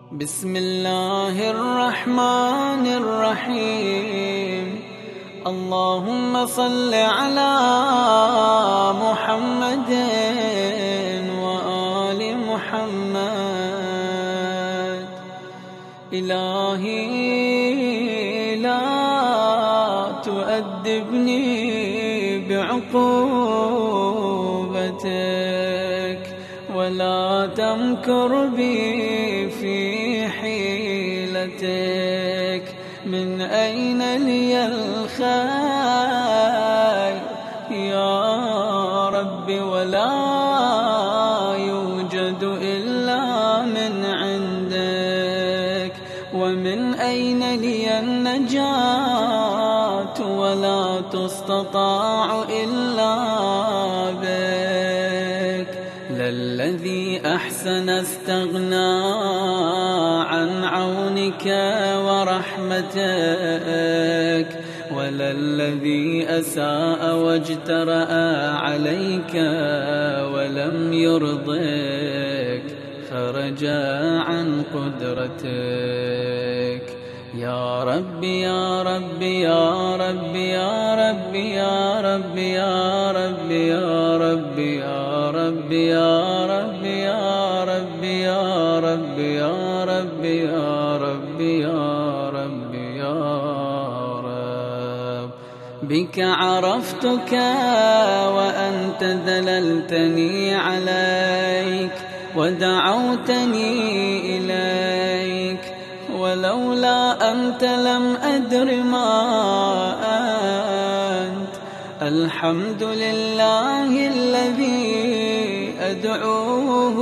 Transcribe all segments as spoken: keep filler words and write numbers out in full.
بسم الله الرحمن الرحيم. اللهم صل على محمد وآل محمد. إلهي لا تؤدبني بعقوبتك ولا تمكر بي في حيلتك. من أين لي الخير يا رب ولا يوجد إلا من عندك. ومن أين لي النجاة ولا تستطاع إلا بك. للذي أحسن استغنى عن عونك ورحمتك، وللذي أساء واجترأ عليك ولم يرضك خرج عن قدرتك. يا ربي يا ربي يا ربي يا ربي يا ربي يا ربي يا ربي يا ربي يا ربي يا ربي يا ربي يا ربي يا ربي يا ربي يا رب. بك عرفتك وأنت ذللتني عليك ودعوتني إليك، ولولا أنت لم أدر ما أنت. الحمد لله الذي أدعوه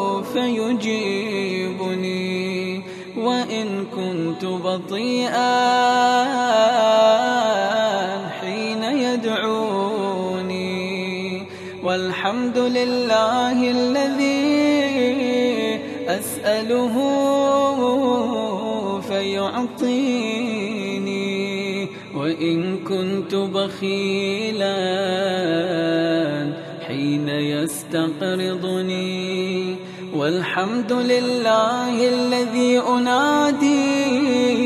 فيجيبني وإن كنت بطيئا حين يدعوني. والحمد لله الذي أسأله فيعطيني وإن كنت بخيلا حين يستقرضني. والحمد لله الذي أنادي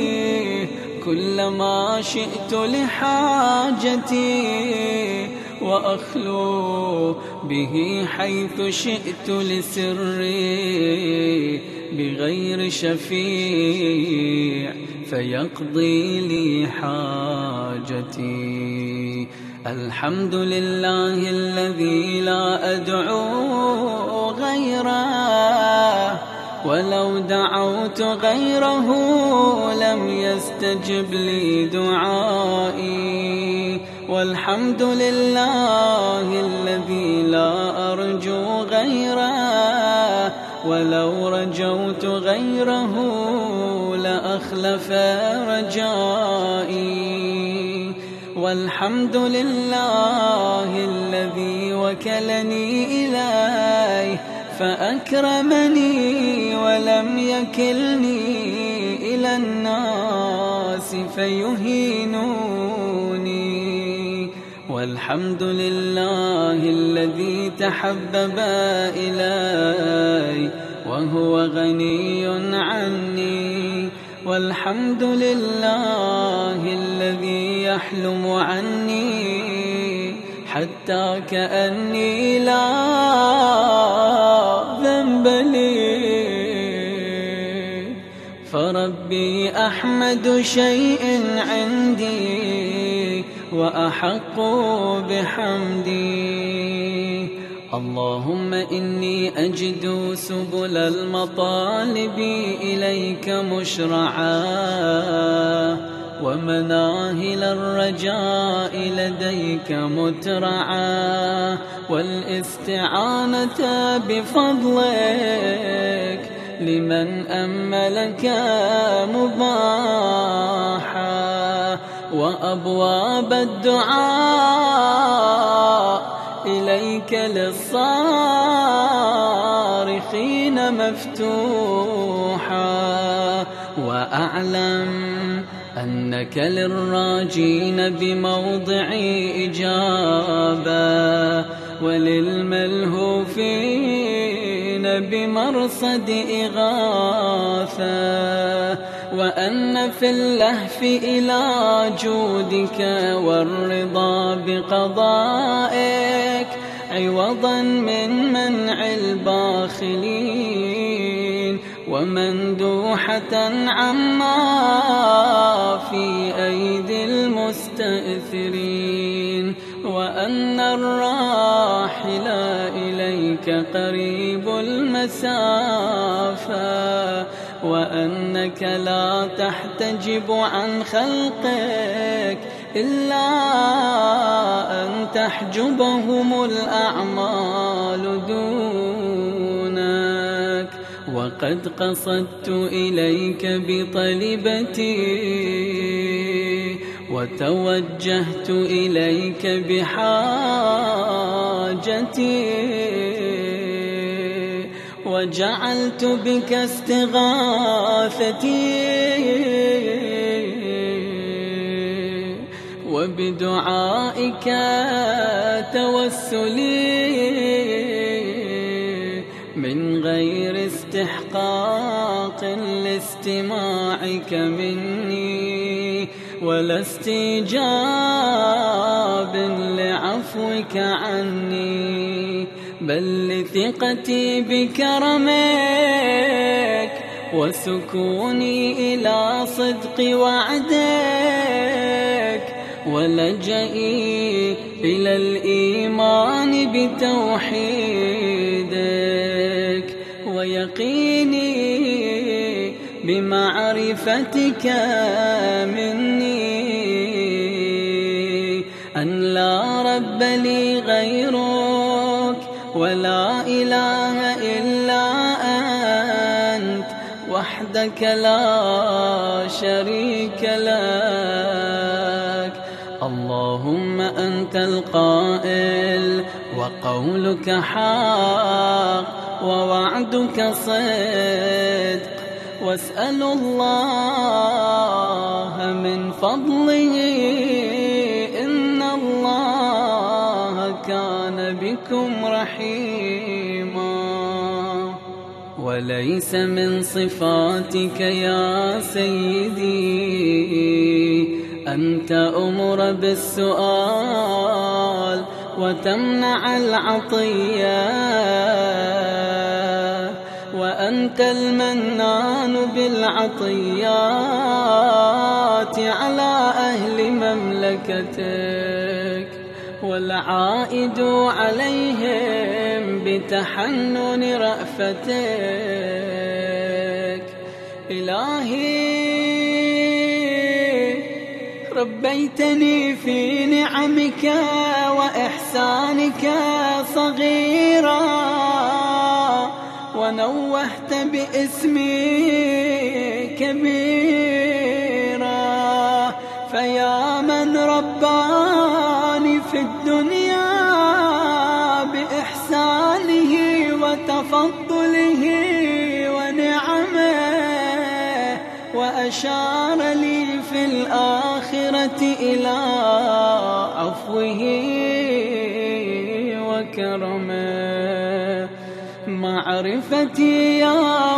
كلما شئت لحاجتي وأخلو به حيث شئت لسري بغير شفيع فيقضي لي حاجتي. الحمد لله الذي لا أدعو غيره، ولو دعوت غيره لم يستجب لي دعائي. والحمد لله الذي لا أرجو غيره، ولو رجوت غيره لأخلف رجائي. والحمد لله الذي وكلني إليه فأكرمني ولم يكلني إلى الناس فيهينوني. والحمد لله الذي تحبب إلي وهو غني عني. والحمد لله الذي يحلم عني حتى كأني لا ذنب لي. فربي أحمد شيء عندي وأحق بحمدي. اللهم إني أجد سبل المطالب إليك مشرعا، ومناهل الرجاء لديك مترعا، والاستعانة بفضلك لمن أملك مباحا، وأبواب الدعاء إليك للصارخين مفتوحا. وأعلم أنك للراجين بموضع إجابة وللملهوفين بمرصد إغاثة، وأن في اللهف إلى جودك والرضا بقضائك عوضا من منع الباخلين، ومندوحة عما في أيدي المستأثرين، وأن الراحل إليك قريب المسافة، وأنك لا تحتجب عن خلقك إلا أن تحجبهم الأعمال دونك. وقد قصدت إليك بطلبتي، وتوجهت إليك بحاجتي، وجعلت بك استغاثتي، وبدعائك توسلي، من غير استحقاق لاستماعك مني، ولا استجاب لعفوك عني، بل لثقتي بكرمك وسكوني إلى صدق وعدك، ولجئي إلى الإيمان بتوحيدك، ويقيني بمعرفتك مني أن لا رب لي غيرك، ولا إله إلا أنت وحدك لا شريك لك. اللهم أنت القائل وقولك حق ووعدك صدق، واسأل الله من فضله إن الله كان بكم رحيما. وليس من صفاتك يا سيدي أن تأمر بالسؤال وتمنع العطية، وأنت المنان بالعطيات على أهل مملكتك، والعائد عليهم بتحنن رأفتك. إلهي ربيتني في نعمك وإحسانك صغيرا، ونوهت باسمي كبيرا، فيا من رباني في الدنيا بإحسانه وتفضله ونعمه، وأشار لي في الآخرة إلى عفوه وكرمه. معرفتي يا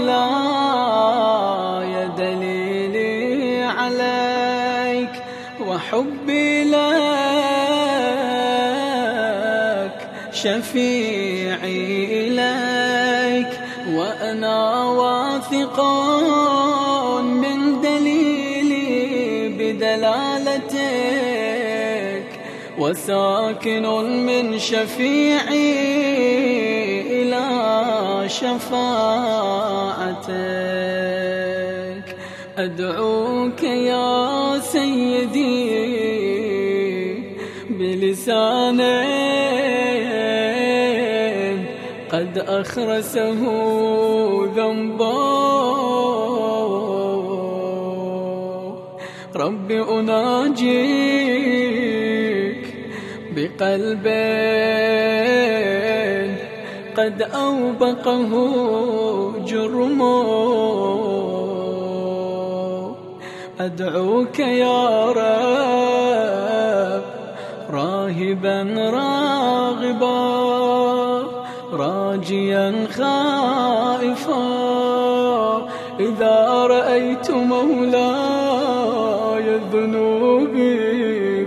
مولاي دليلي عليك، وحبي لك شفيعي إليك، وأنا واثق من دليلي بدلالتك، وساكن من شفيعي إلى شفاعتك. أدعوك يا سيدي بلسان قد أخرسه ذنبا، رب أناجيك بقلب قد أوبقه جرمه. أدعوك يا رب راهبا راغبا راجيا خائفا إذا رأيت مولاي ذنوبي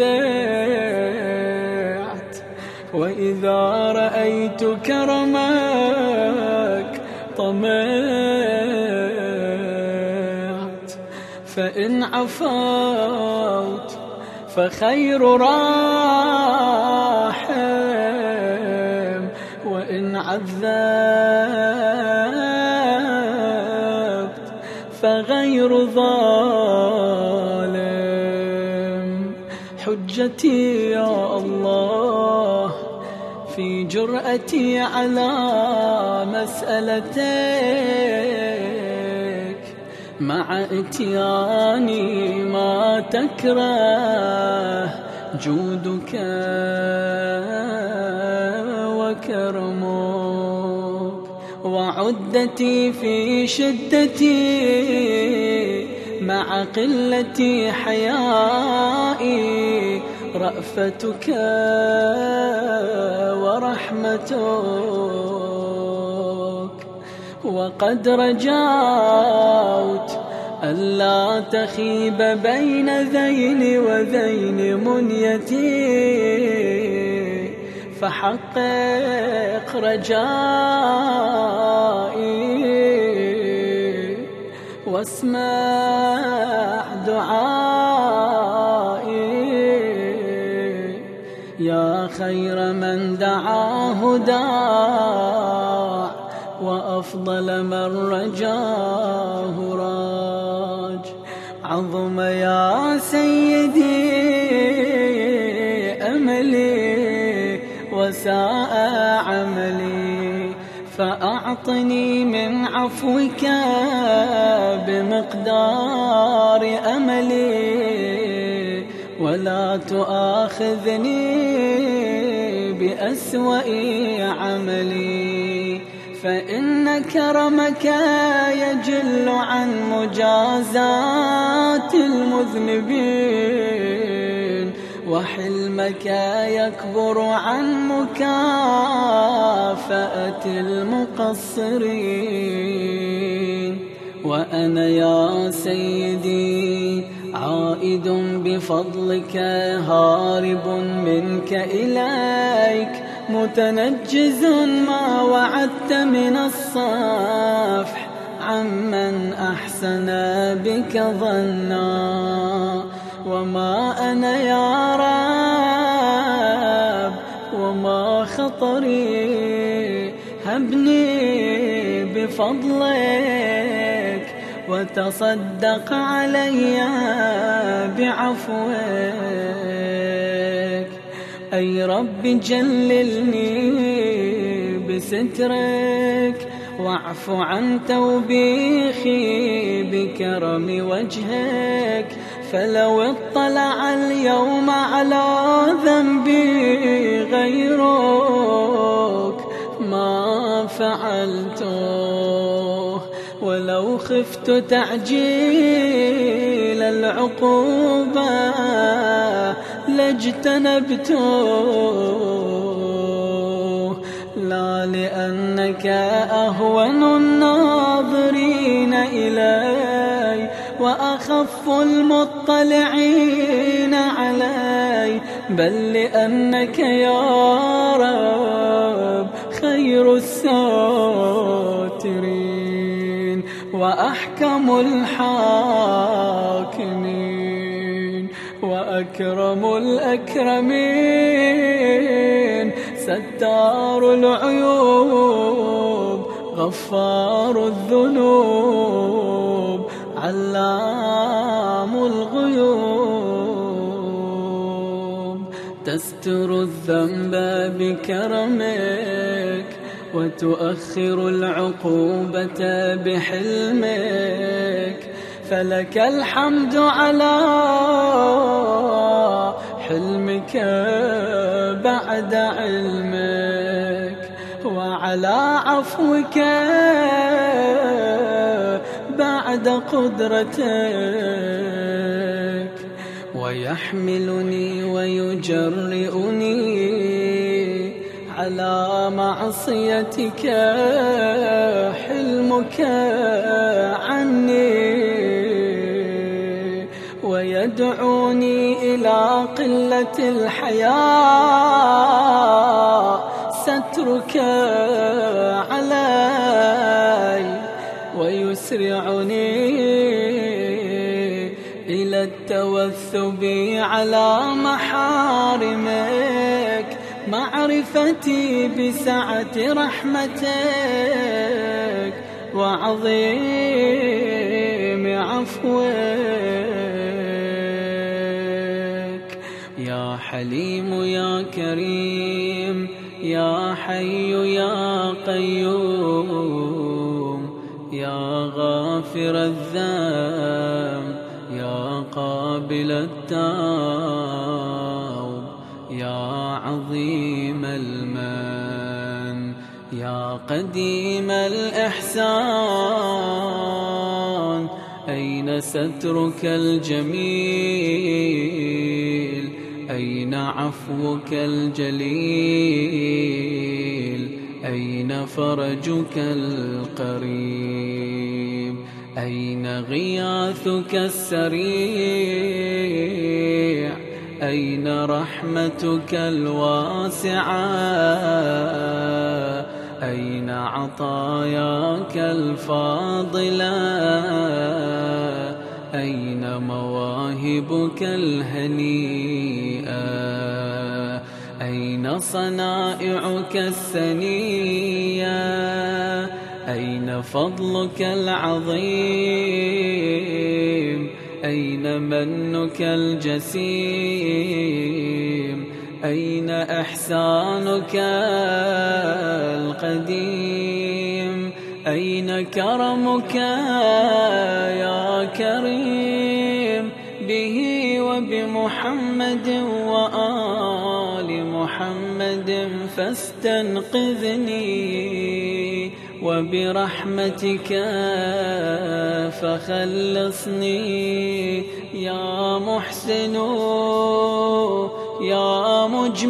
فزعت، وإذا رأيت كرمك طمعت. فإن عفوت فخير راحم، وإن عذبت فغير ظالم. حجتي يا الله في جرأتي على مسألتك، مع اتياني ما تكره جودك وكرمك، وعدتي في شدتي مع قلة حيائي رأفتك ورحمتك. وقد رجوت ألا تخيب بين ذين وذين منيتي، فحقق رجائي واسمع دعائي. يا خير من دعاه داع، وأفضل من رجاه راج. عظم يا سيدي أملي وساء عملي، فأعطني من عفوك بمقدار أملي، ولا تؤاخذني بأسوأ عملي. فإن كرمك يجل عن مجازات المذنبين، وحلمك يكبر عن مكافأة المقصرين. وأنا يا سيدي عائد بفضلك، هارب منك إليك، متنجز ما وعدت من الصفح عمن أحسن بك ظنا. وما أنا يا رب وما خطري، هبني بفضلك وتصدق علي بعفوك. أي رب جللني بسترك، واعف عن توبيخي بكرم وجهك. فلو اطلع اليوم على ذنبي غيرك ما فعلته، ولو خفت تعجيل العقوبة لاجتنبته. لا لأنك أهون الناظرين إلي، وأخف المطلعين علي، بل لأنك يا رب خير الساترين وأحكم الحاكمين وأكرم الأكرمين. ستار العيوب، غفار الذنوب، علام الغيوب. تستر الذنب بكرمك، وتؤخر العقوبة بحلمك. فلك الحمد على حلمك بعد علمك، وعلى عفوك بعد قدرتك. ويحملني ويجرئني على معصيتك حلمك عني، ويدعوني إلى قلة الحياء سترك علي، ويسرعني إلى التوثب على محارمك، معرفتي بسعة رحمتك وعظيم عفوك. يا حليم يا كريم يا حي يا قيوم، يا غافر الذنب يا قابل التوب، يا عظيم المن يا قديم الإحسان، أين سترك الجميل؟ أين عفوك الجليل؟ أين فرجك القريب؟ أين غياثك السريع؟ أين رحمتك الواسعة؟ أين عطاياك الفاضلة؟ أين مواهبك الهنيئة؟ أين صنائعك السنية؟ أين فضلك العظيم؟ أين منك الجسيم؟ أين إحسانك القديم؟ أين كرمك يا كريم؟ به وبمحمد وآل محمد فاستنقذني، وبرحمتك فخلصني. يا محسن يا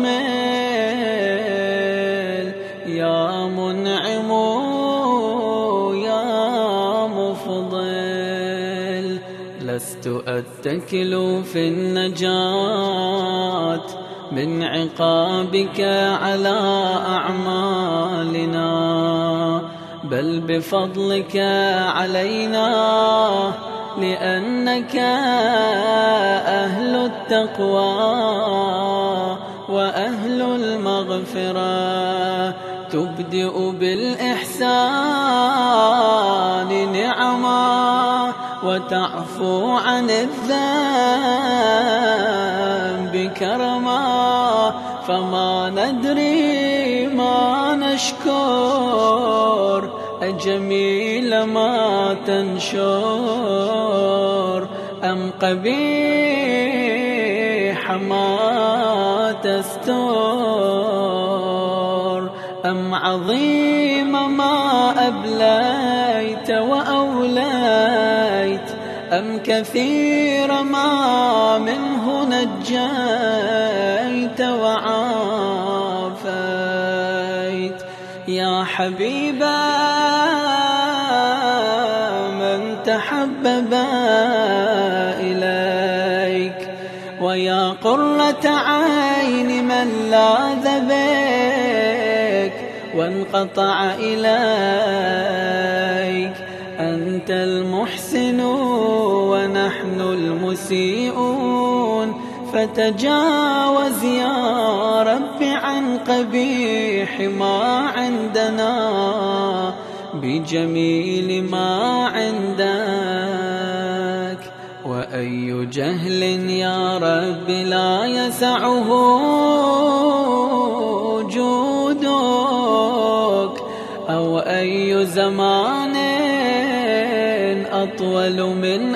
مجمل يا منعم يا مفضل، لست أتكل في النجاة من عقابك على أعمالنا، بل بفضلك علينا، لأنك أهل التقوى وأهل المغفرة. تبدئ بالإحسان نعما، وتعفو عن الذنب كرما، فما ندري ما نشكر، أجميل ما تنشر أم قبيح ما تستر، أم عظيم ما أبليت وأوليت، أم كثير ما منه نجيت وعافيت. يا حبيبا من تحبب إليك، ويا قرة عين من لاذ بك وانقطع إليك. أنت المحسن ونحن المسيئون، فتجاوز يا رب عن قبيح ما عندنا، بجميل ما عندك. وأي جهل يا رب لا يسعه جودك، أو أي زمان أطول من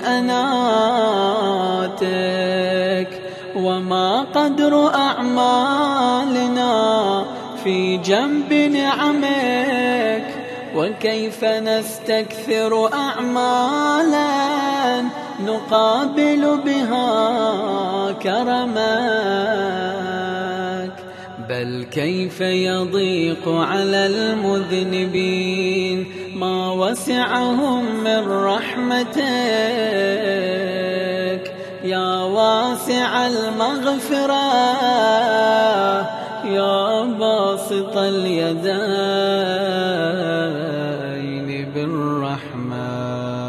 أناتك، وما قدر أعمالنا في جنب نعمك، وكيف نستكثر أعمالا نقابل بها كرمك. بل كيف يضيق على المذنبين ما وسعهم من رحمتك يا واسع المغفرة يا باسط اليدين بالرحمة.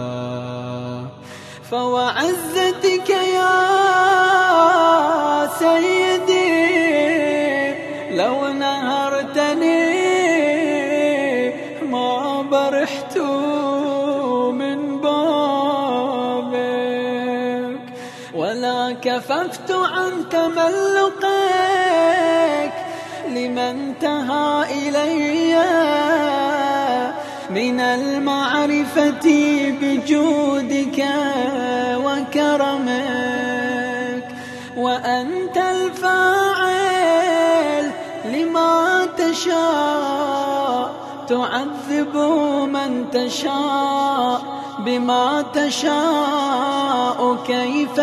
فوعزتك يا سيدي لو نهرتني ما برحت من بابك ولا كففت عن تملقك لمن انتهى إلي من المعرفة بجودك وكرمك. وأنت الفاعل لما تشاء تعذب من تشاء بما تشاء كيف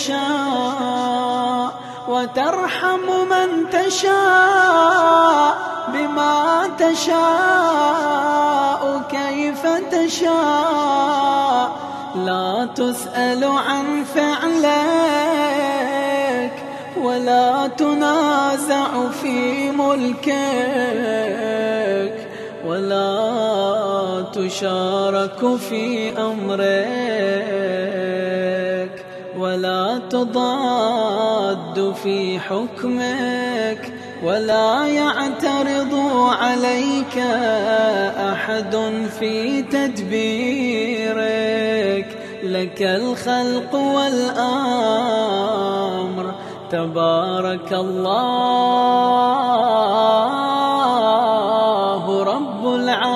تشاء وترحم من تشاء بما تشاء كيف تشاء. لا تسأل عن فعلك ولا تنازع في ملكك ولا تشارك في أمرك ولا تضاد في حكمك ولا يعترض عليك أحد في تدبيرك. لك الخلق والأمر تبارك الله رب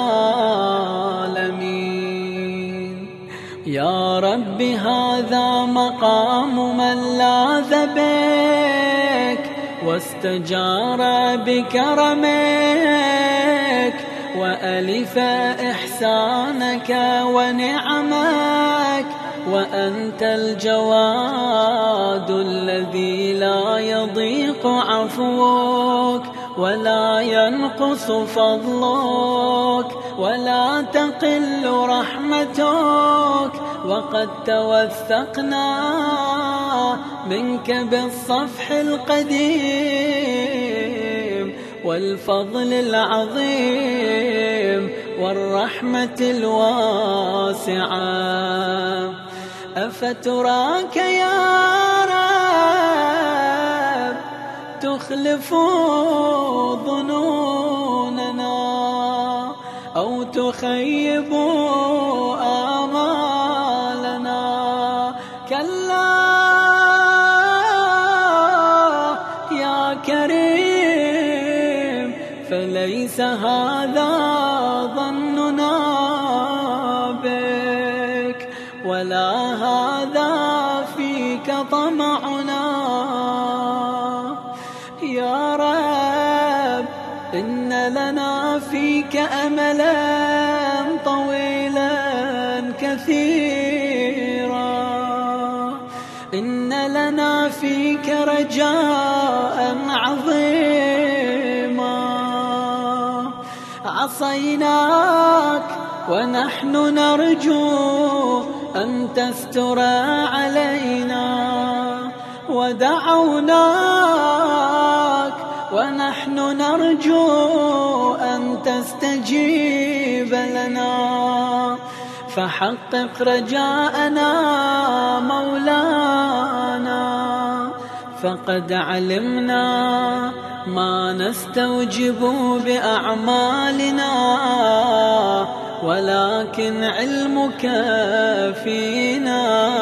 العالمين. يا رب هذا مقام من لاذ بك واستجار بكرمك وألف إحسانك ونعمك. وأنت الجواد الذي لا يضيق عفوك ولا ينقص فضلك ولا تقل رحمتك. وقد توثقنا منك بالصفح القديم والفضل العظيم والرحمة الواسعة. أفتراك يا رب تخلف ظنوننا أو تخيب آمالنا؟ كلا يا كريم فليس هذا ظننا بك ولا هذا فيك طمعنا. يا رب إن لنا فيك أملا طويلا كثيرا إن لنا فيك رجاء عظيما. عصيناك ونحن نرجو أن تستر علينا ودعوناك ونحن نرجو أن تستجيب لنا. فحقق رجاءنا مولانا فقد علمنا ما نستوجب بأعمالنا ولكن علمك فينا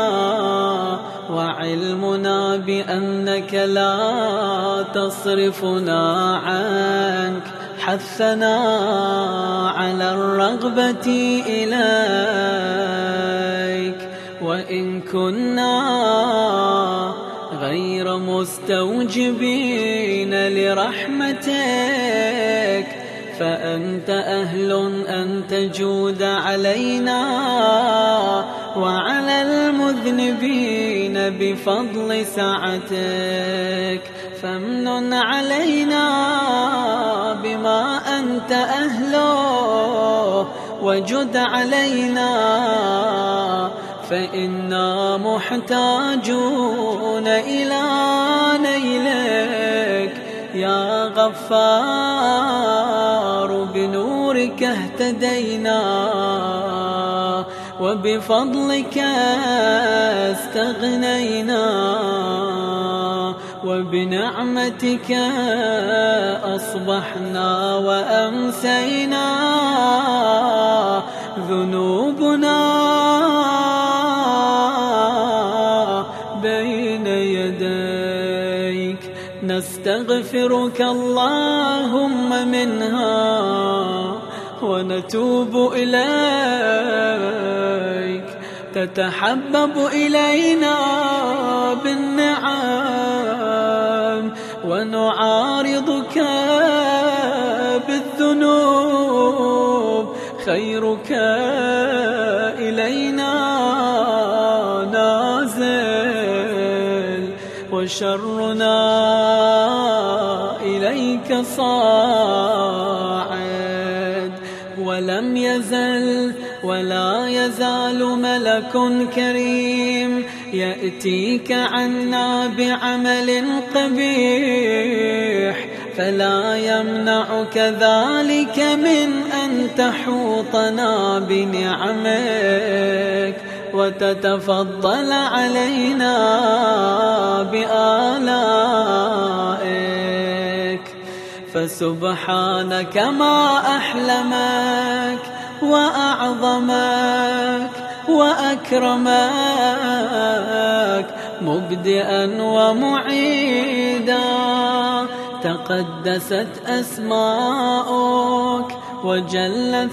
وعلمنا بأنك لا تصرفنا عنك حثنا على الرغبة إليك. وإن كنا غير مستوجبين لرحمتك فأنت أهل أن تجود علينا وعلى المذنبين بفضل سعتك. فامنن علينا ما أنت أهله وجد علينا فإنا محتاجون إلى نيلك يا غفار بنورك اهتدينا وبفضلك استغنينا وبنعمتك أصبحنا وأمسينا ذنوبنا بين يديك نستغفرك اللهم منها ونتوب إليك تتحبب إلينا بالنعم ونعارضك بالذنوب خيرك إلينا نازل وشرنا إليك صاعد ولم يزل ولا يزال ملك كريم يأتيك عنا بعمل قبيح فلا يمنعك ذلك من أن تحوطنا بنعمك وتتفضل علينا بآلائك فسبحانك ما أحلمك وأعظمك وأكرمك مبدئا ومعيدا تقدست أسماؤك وجل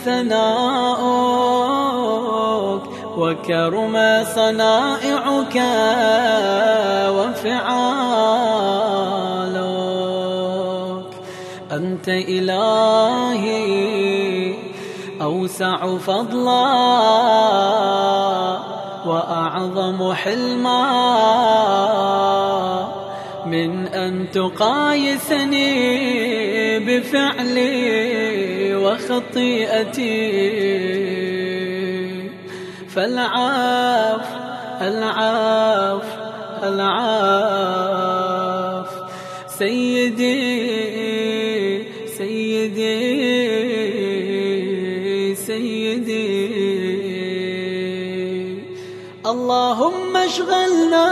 ثناؤك وكرم صنائعك وفعالك أنت إلهي أوسع فضلا وأعظم حلما من أن تقايسني بفعلي وخطيئتي فالعاف العاف العاف سيدي سيدي سيدي اللهم اشغلنا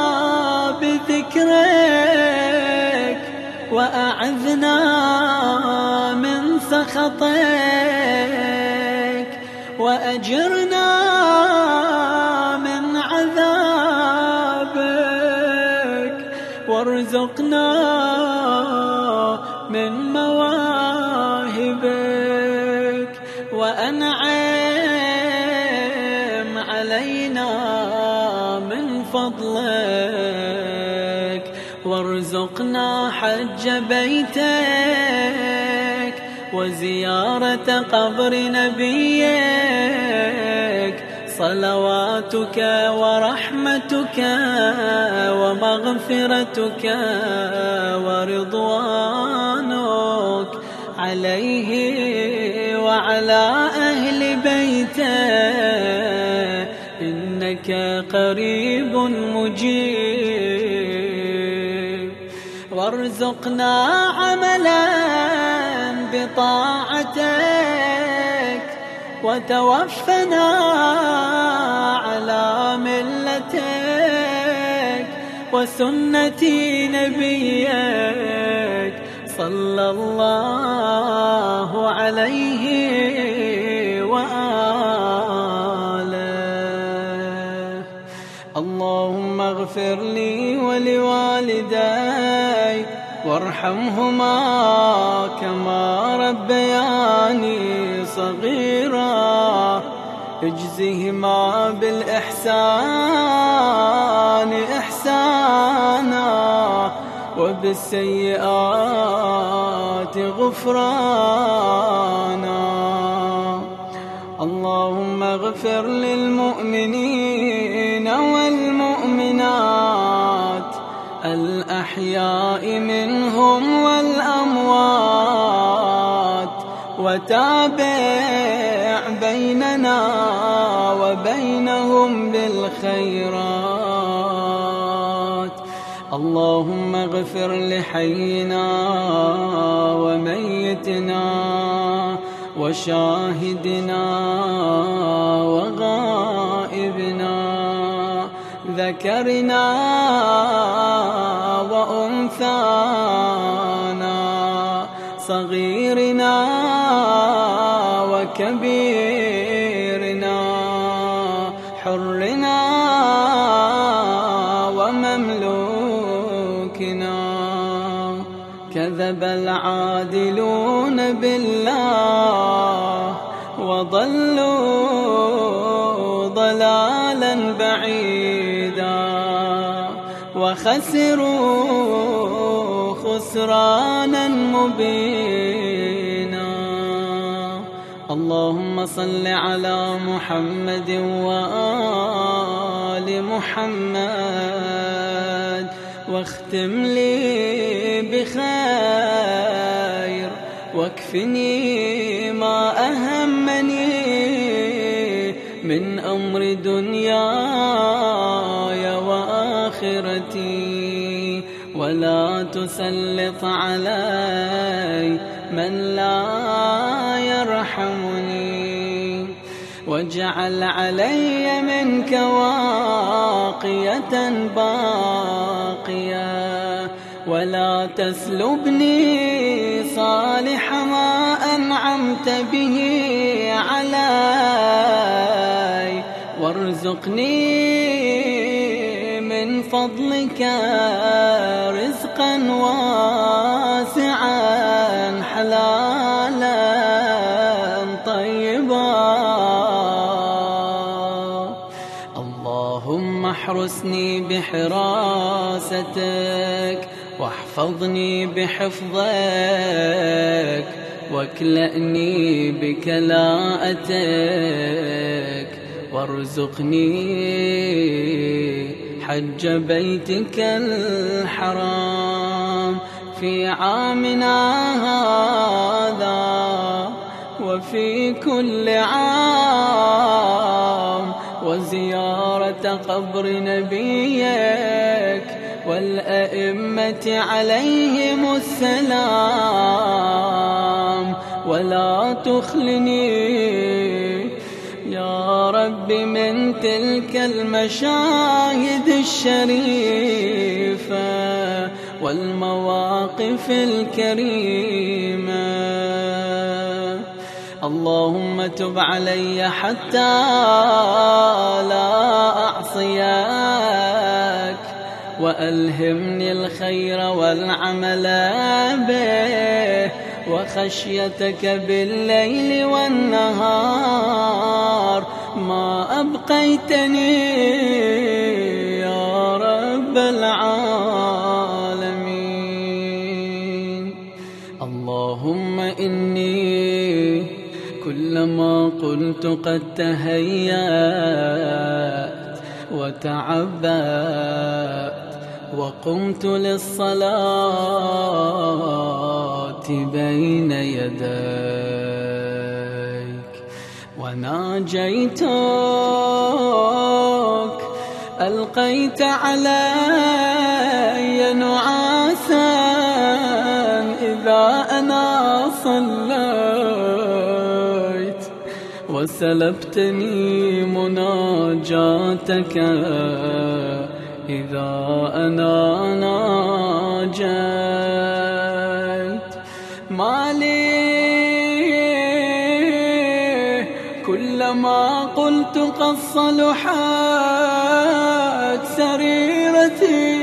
بذكرك وأعذنا من سخطك وأجرنا من عذابك وارزقنا من مواهبك وأنعم علينا من فضلك وارزقنا حج بيتك وزيارة قبر نبيك صلواتك ورحمتك ومغفرتك ورضوانك عليه وعلى أهل بيته إنك قريب مجيب وارزقنا عملا بطاعتك وتوفنا على ملتك وسنة نبيك صلى الله عليه وآله اللهم اغفر لي ولوالدي وارحمهما كما ربياني صغيرا اجزهما بالإحسان إحسانا وبالسيئات غفرانا اللهم اغفر للمؤمنين والمؤمنات الأحياء منهم والأموات وتابع بيننا وبينهم بالخيرات. اللهم اغفر لحينا وميتنا وشاهدنا وغائبنا، ذكرنا وأنثانا، صغيرنا وكبيرنا، حرنا ومملوكنا. كذب العادلون بالله وضلوا ضلالا بعيدا، وخسروا خسرانا مبينا. اللهم صل على محمد وآل محمد، واختم لي بخير، واكفني ما أهمني من أمر دنياي وآخرتي، ولا تسلط علي من لا يرحمني، واجعل علي منك واقية باقية، ولا تسلبني صالح ما أنعمت به علي، وارزقني من فضلك رزقا واسعا حلالا طيبا. اللهم احرسني بحراستك، واحفظني بحفظك، واكلأني بكلاءتك، وارزقني حج بيتك الحرام في عامنا هذا وفي كل عام، وزيارة قبر نبيك والأئمة عليهم السلام، ولا تخلني يا رب من تلك المشاهد الشريفة والمواقف الكريمة. اللهم تب علي حتى لا أعصيك، وألهمني الخير والعمل به، وخشيتك بالليل والنهار ما أبقيتني يا رب العالمين. اللهم إني كلما قلت قد تهيأت وتعبأت وقمت للصلاة بين يديك وناجيتك، ألقيت علي نعاسا إذا أنا صليت، وسلبتني مناجاتك إذا أنا ناجيت. ما لي كلما قلت قد صلحت سريرتي،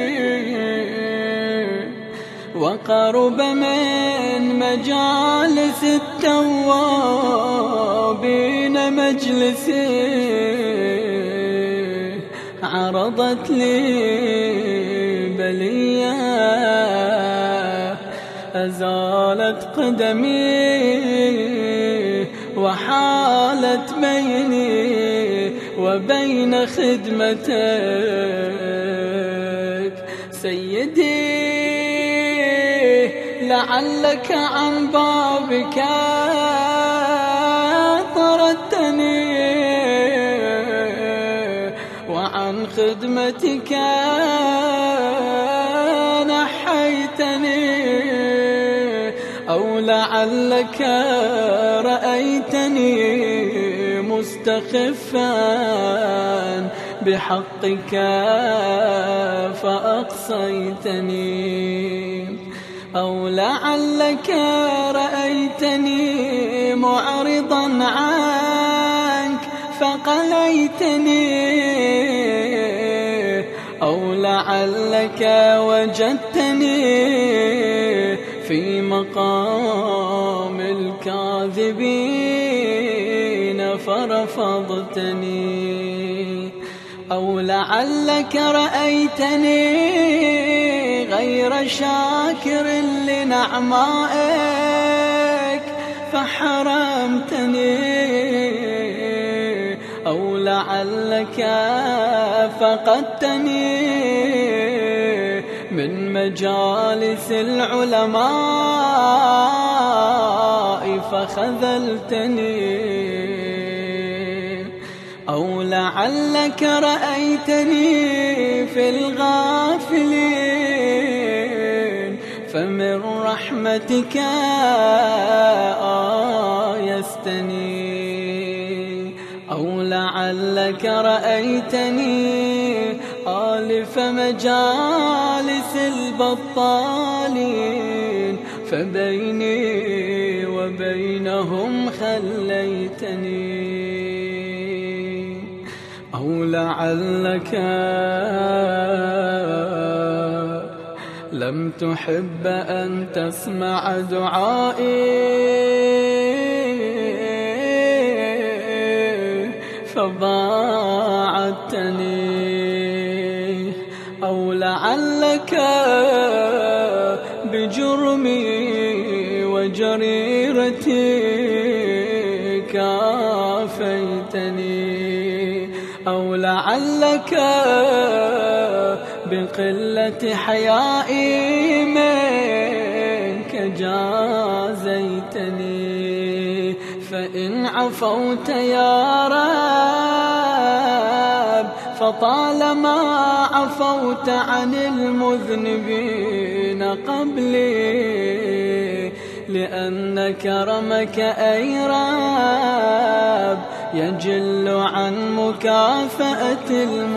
وقرب من مجالس التوابين مجلسي، عرضت لي بلية أزالت قدمي، وحالت بيني وبين خدمتك. سيدي لعلك عن بابك طردتني وعن خدمتك نحيتني، أو لعلك رأيتني مستخفا بحقك فأقصيتني، أو لعلك رأيتني معرضا عنك فقليتني، أو لعلك وجدتني في مقام الكاذبين فرفضتني، أو لعلك رأيتني غير شاكر لنعمائك فحرمتني، أو لعلك فقدتني من مجالس العلماء فخذلتني، أو لعلك رأيتني في الغافلين فمن رحمتك آيستني، أو لعلك رأيتني آلف مجالس البطالين فبيني وبينهم خليتني، أو لعلك لم تحب أن تسمع دعائي فباعدتني، أو لعلك بجرمي وجريرتي كافيتني، أو لعلك بقلة حيائي منك جازيتني، فإن عفوت يا رب فطالما عفوت عن المذنبين قبلي، لأن كرمك أي رب يجل عن مكافأة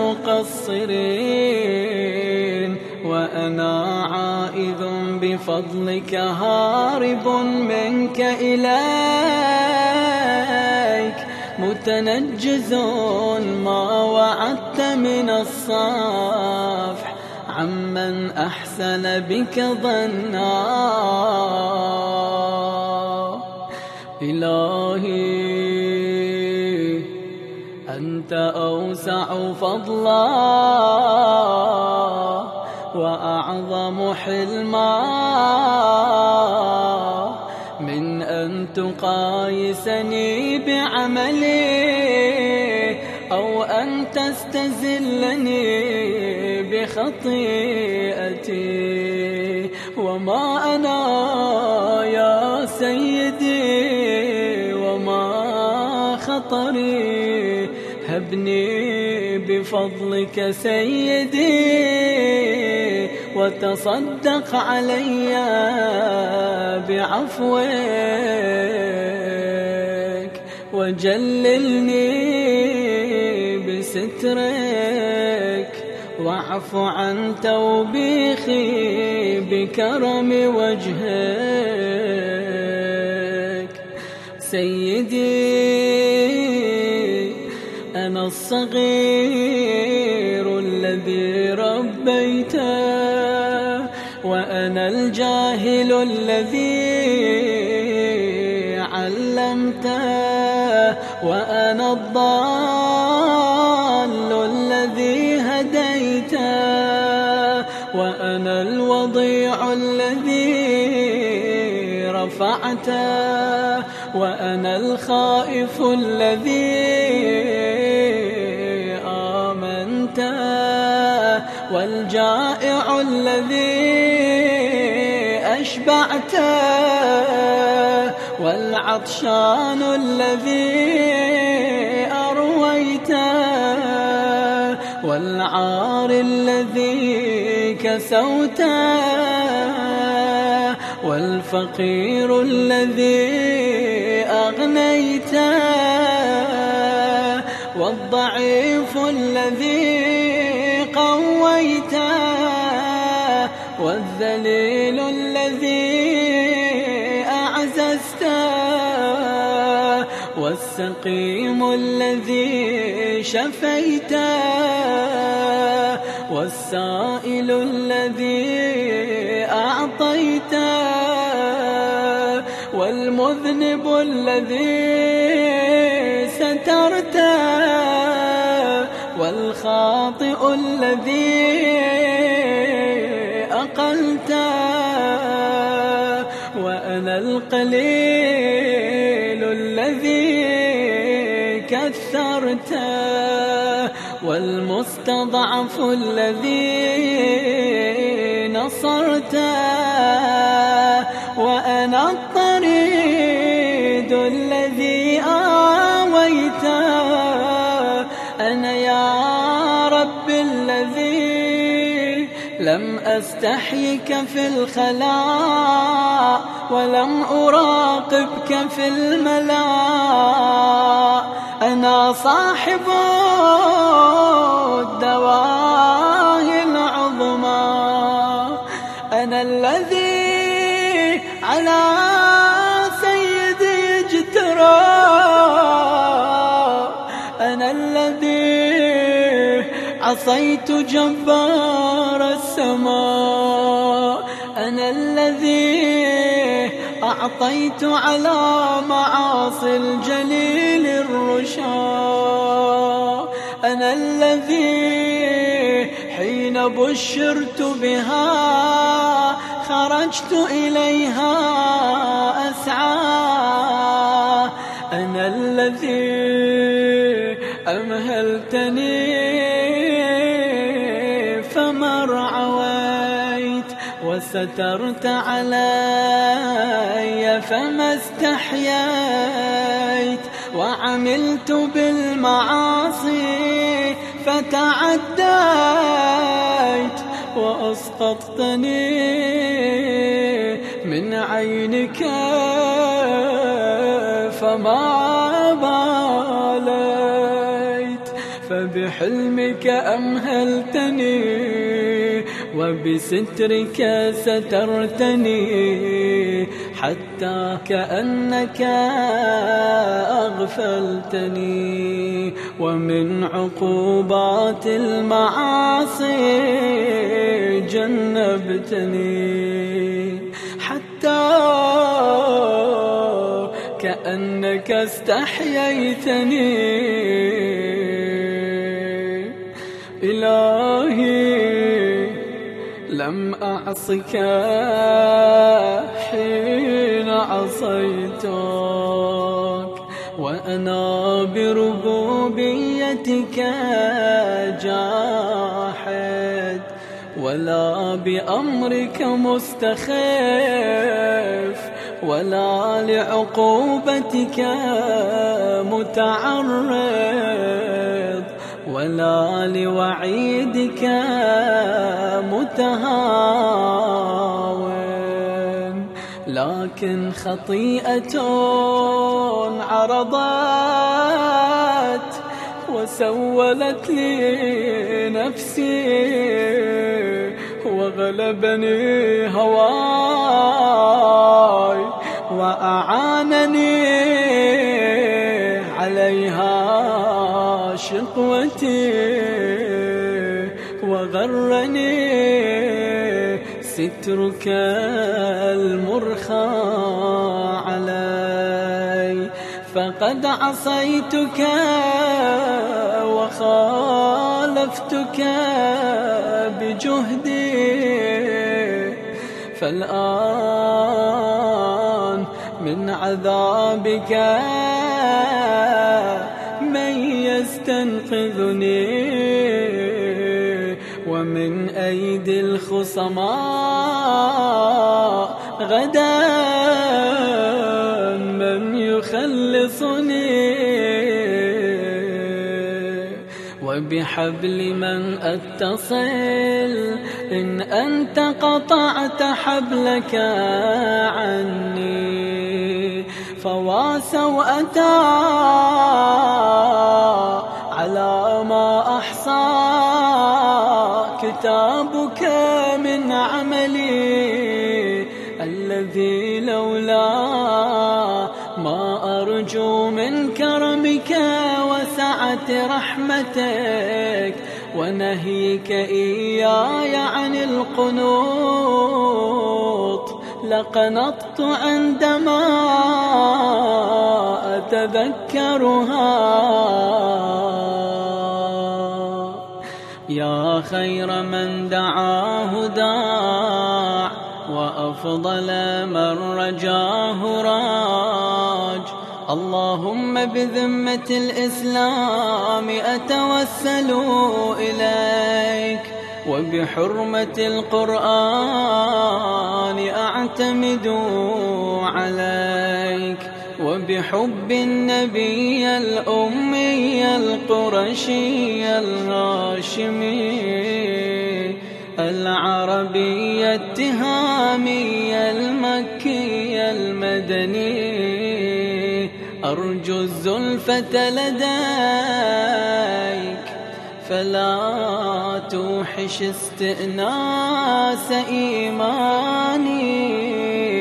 المقصرين، وأنا عائذ بفضلك هارب منك إليك، متنجز ما وعدت من الصفح عمن أحسن بك ظنا. إلهي أنت أوسع فضلا وأعظم حلما من أن تقايسني بعملي أو أن تستزلني بخطيئتي، وما أنا يا سيدي وما خطري، هبني بفضلك سيدي وتصدق علي بعفوك، وجللني بسترك، واعف عن توبيخي بكرم وجهك. سيدي أنا الصغير الذي ربيته، وأنا الجاهل الذي علمته، وأنا الضال الذي هديته، وأنا الوضيع الذي رفعته، وأنا الخائف الذي آمنته، والجائع الذي أشبعته، والعطشان الذي أرويته، والعار الذي كسوته، والفقير الذي أغنيته، والضعيف الذي قويته، والذليل الذي أعززته، والسقيم الذي شفيته، والسائل الذي أعطيته، والمذنب الذي سترته، والخاطئ الذي أقلته، وأنا القليل الذي كثرته، والمستضعف الذي نصرته، وأنا الطريد الذي آويته، أنا يا رب الذي لم أستحيك في الخلاء، ولم أراقبك في الملاء، أنا صاحب الدواء العظمى، أنا الذي على سيدي اجترى، أنا الذي عصيت جبار السماء، أنا الذي أعطيت على معاصي الجليل الرشا، أنا الذي حين بشرت بها خرجت إليها أسعى، أنا الذي أمهلتني فما رعويت، وسترت علي فما استحييت، وعملت بالمعاصي فتعديت، وأسقطتني من عينك فما باليت، فبحلمك أمهلتني وبسترك سترتني، حتى كأنك أغفلتني، ومن عقوبات المعاصي جنبتني، حتى كأنك استحييتني. إلهي لم أعصك حين عصيتك، وأنا بربوبيتك جاحد، ولا بأمرك مستخف، ولا لعقوبتك متعرض، ولا لوعيدك متهاون، لكن خطيئة عرضت وسولت لي نفسي، وغلبني هواي وأعانني عليها شقوتي، وغرني سترك المرخى علي، فقد عصيتك وخالفتك بجهدي، فالآن من عذابك من يستنقذني، ومن أيدي الخصماء غدا من يخلصني وبحبل من أتصل إن أنت قطعت حبلك عني فوا سوءتا على ما أحصى كتابك من عملي الذي لولا ما أرجو من كرمك وسعة رحمتك ونهيك إياي عن القنوط لقنطت عندما أتذكرها يا خير من دعاه داع وأفضل من رجاه راج اللهم بذمة الإسلام أتوسل إليك وبحرمة القرآن أعتمد عليك وبحب النبي الأمي القرشي الهاشمي العربي التهامي المكي المدني أرجو الزلفة لديك فلا توحش استئناس إيماني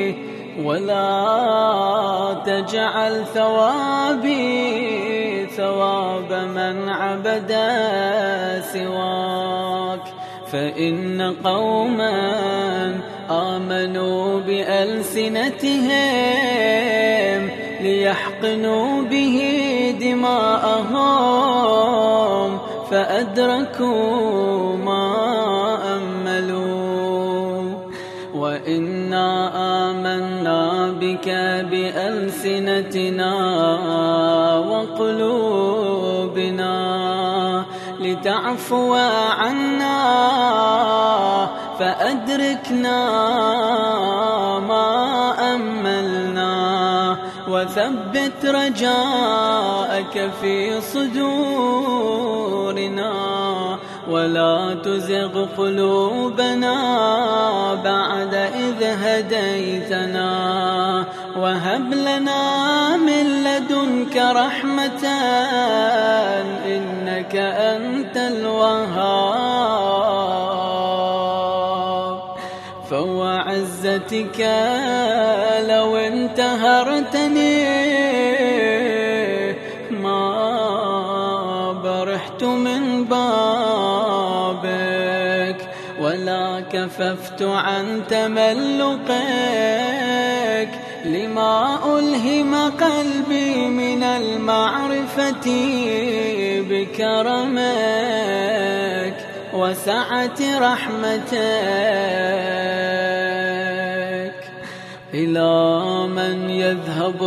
ولا تجعل ثوابي ثواب من عبد سواك فإن قوما آمنوا بألسنتهم ليحقنوا به دماءهم فأدركوا ما أملوا وإنا آمنا بك بألسنتنا وقلوبنا لتعفو عنا فأدركنا ما أملنا وثبت رجاءك في صدورنا ولا تزغ قلوبنا بعد إذ هديتنا وهب لنا من لدنك رحمة إنك أنت الوهاب فوعزتك لو انتهرتني ما برحت من بابك ولا كففت عن تملقك لما ألهم قلبي من المعرفة بكرمك وسعة رحمتك إلى من يذهب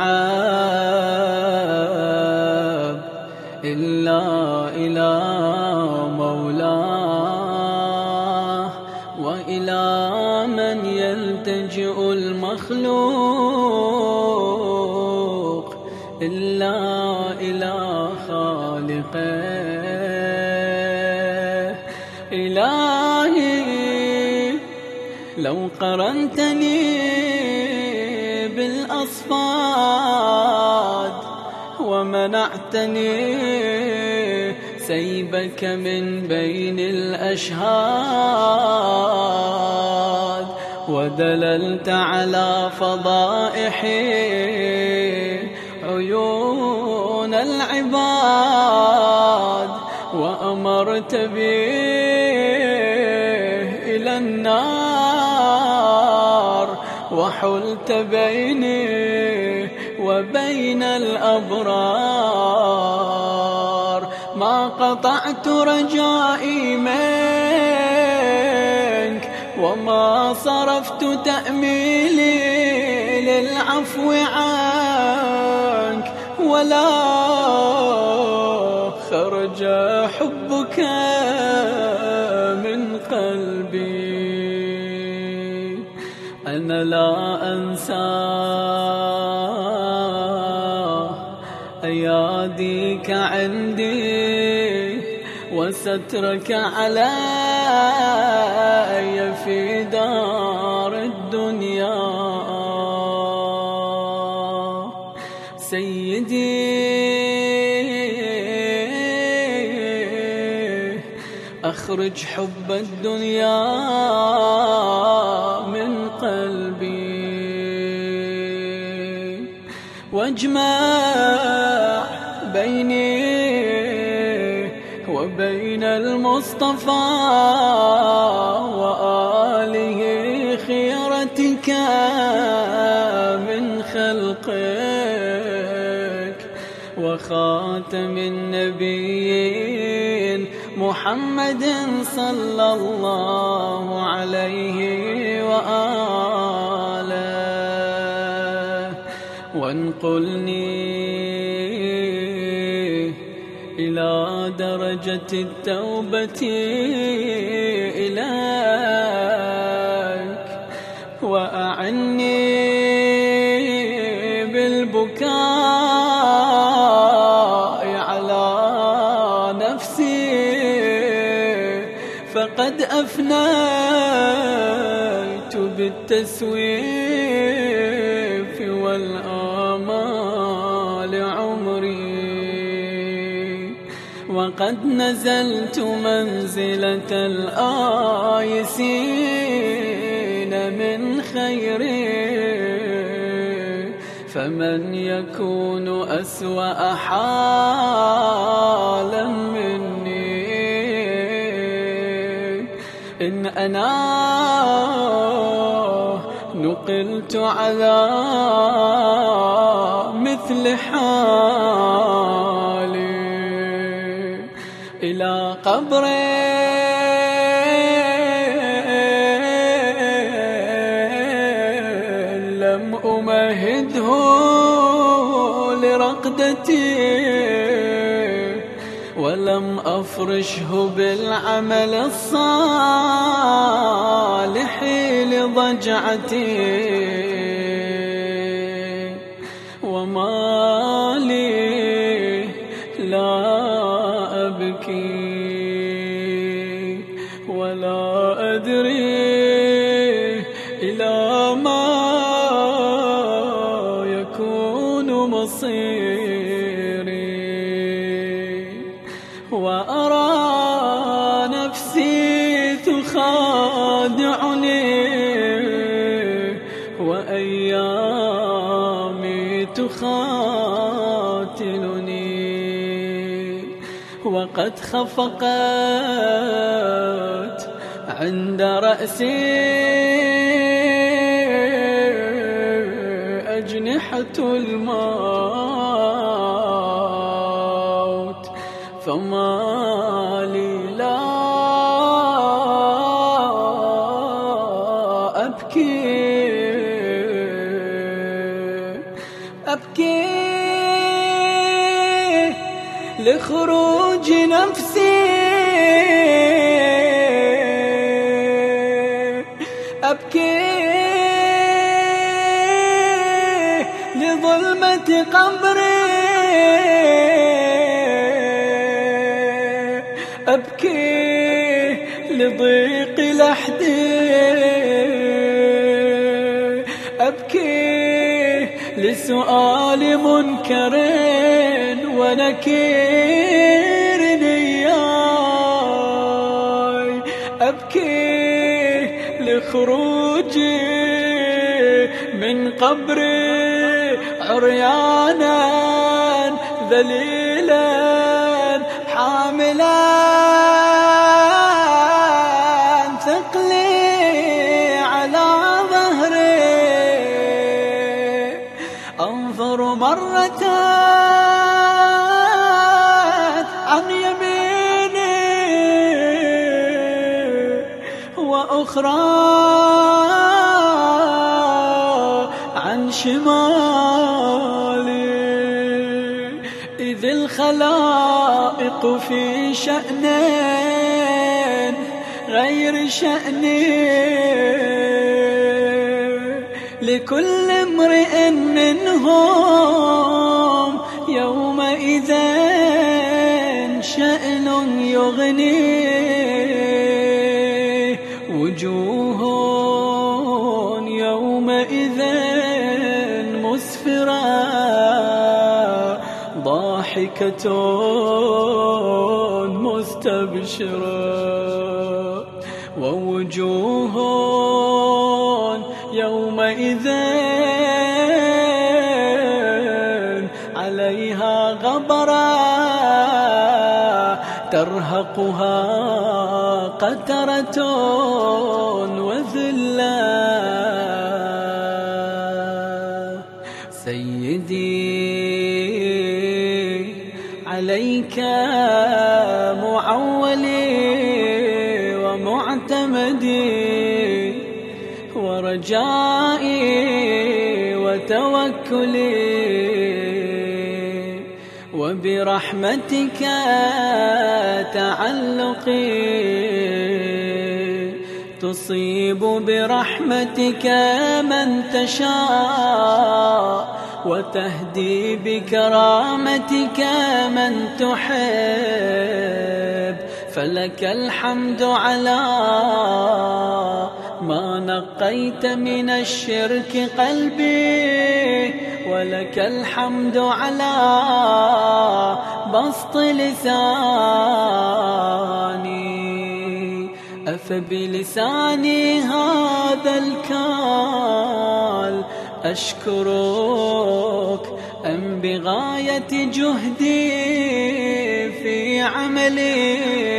العاب إلا إلى مولاه وإلى من يلتجئ المخلوق إلا إلى خالقه إلهي لو قرنتني بالأصفاد ومنعتني سيبك من بين الأشهاد ودللت على فضائحي عيون العباد وأمرت بي إلى النار وحلت بيني وبين الأبرار ما قطعت رجائي منك وما صرفت تأميلي للعفو عنك ولا خرج حبك من قلبي أنا لا أنساه، أياديك عندي وسترك علي في دار الدنيا. سيدي أخرج حب الدنيا من قلبي، واجمع بيني وبين المصطفى وآله خيرتك من خلقك، وخاتم النبيين محمد صلى الله عليه وآله، وانقلني إلى درجة التوبة إليك، وأعني بالبكاء على نفسي، فقد أفنيت بالتسويف والآمال عمري، وقد نزلت منزلة الآيسين من خيري، فمن يكون أسوأ حالا مني؟ إن أنا نقلت على مثل حالي إلى قبر لم أمهده لرقدتي، ولم أفرشه بالعمل الصالح لضجعتي، وما لي لا أبكي ولا أدري إلى ما يكون مصيري، وأرى نفسي تخادعني وأيامي تخاتلني، وقد خفقت عند رأسي أجنحة الموت، فما لي لا أبكي أبكي لخروج نفسي، أبكي لظلمة قبري، أبكي لضيق لحدي، أبكي لسؤال منكر ونكير إياي، أبكي لخروجي من قبري عريانا ذليلا حاملا ثقلي على ظهري، أنظر مرة عن يميني وأخرى عن شمالي، إذ الخلائق في شأن غير شأني، لكل امرئ منهم يومئذ شأن يغنيه، وجوه يومئذ مسفرة ضاحكة مستبشرة، ووجوه يومئذ عليها غبرة ترهقها قترة وذلة. سيدي عليك معولي ومعتمدي ورجائي وتوكلي، وبرحمتك تعلقي، تصيب برحمتك من تشاء وتهدي بكرامتك من تحب. فلك الحمد على ما نقيت من الشرك قلبي، ولك الحمد على بسط لساني. أفبلساني هذا الكال أشكرك أم بغاية جهدي في عملي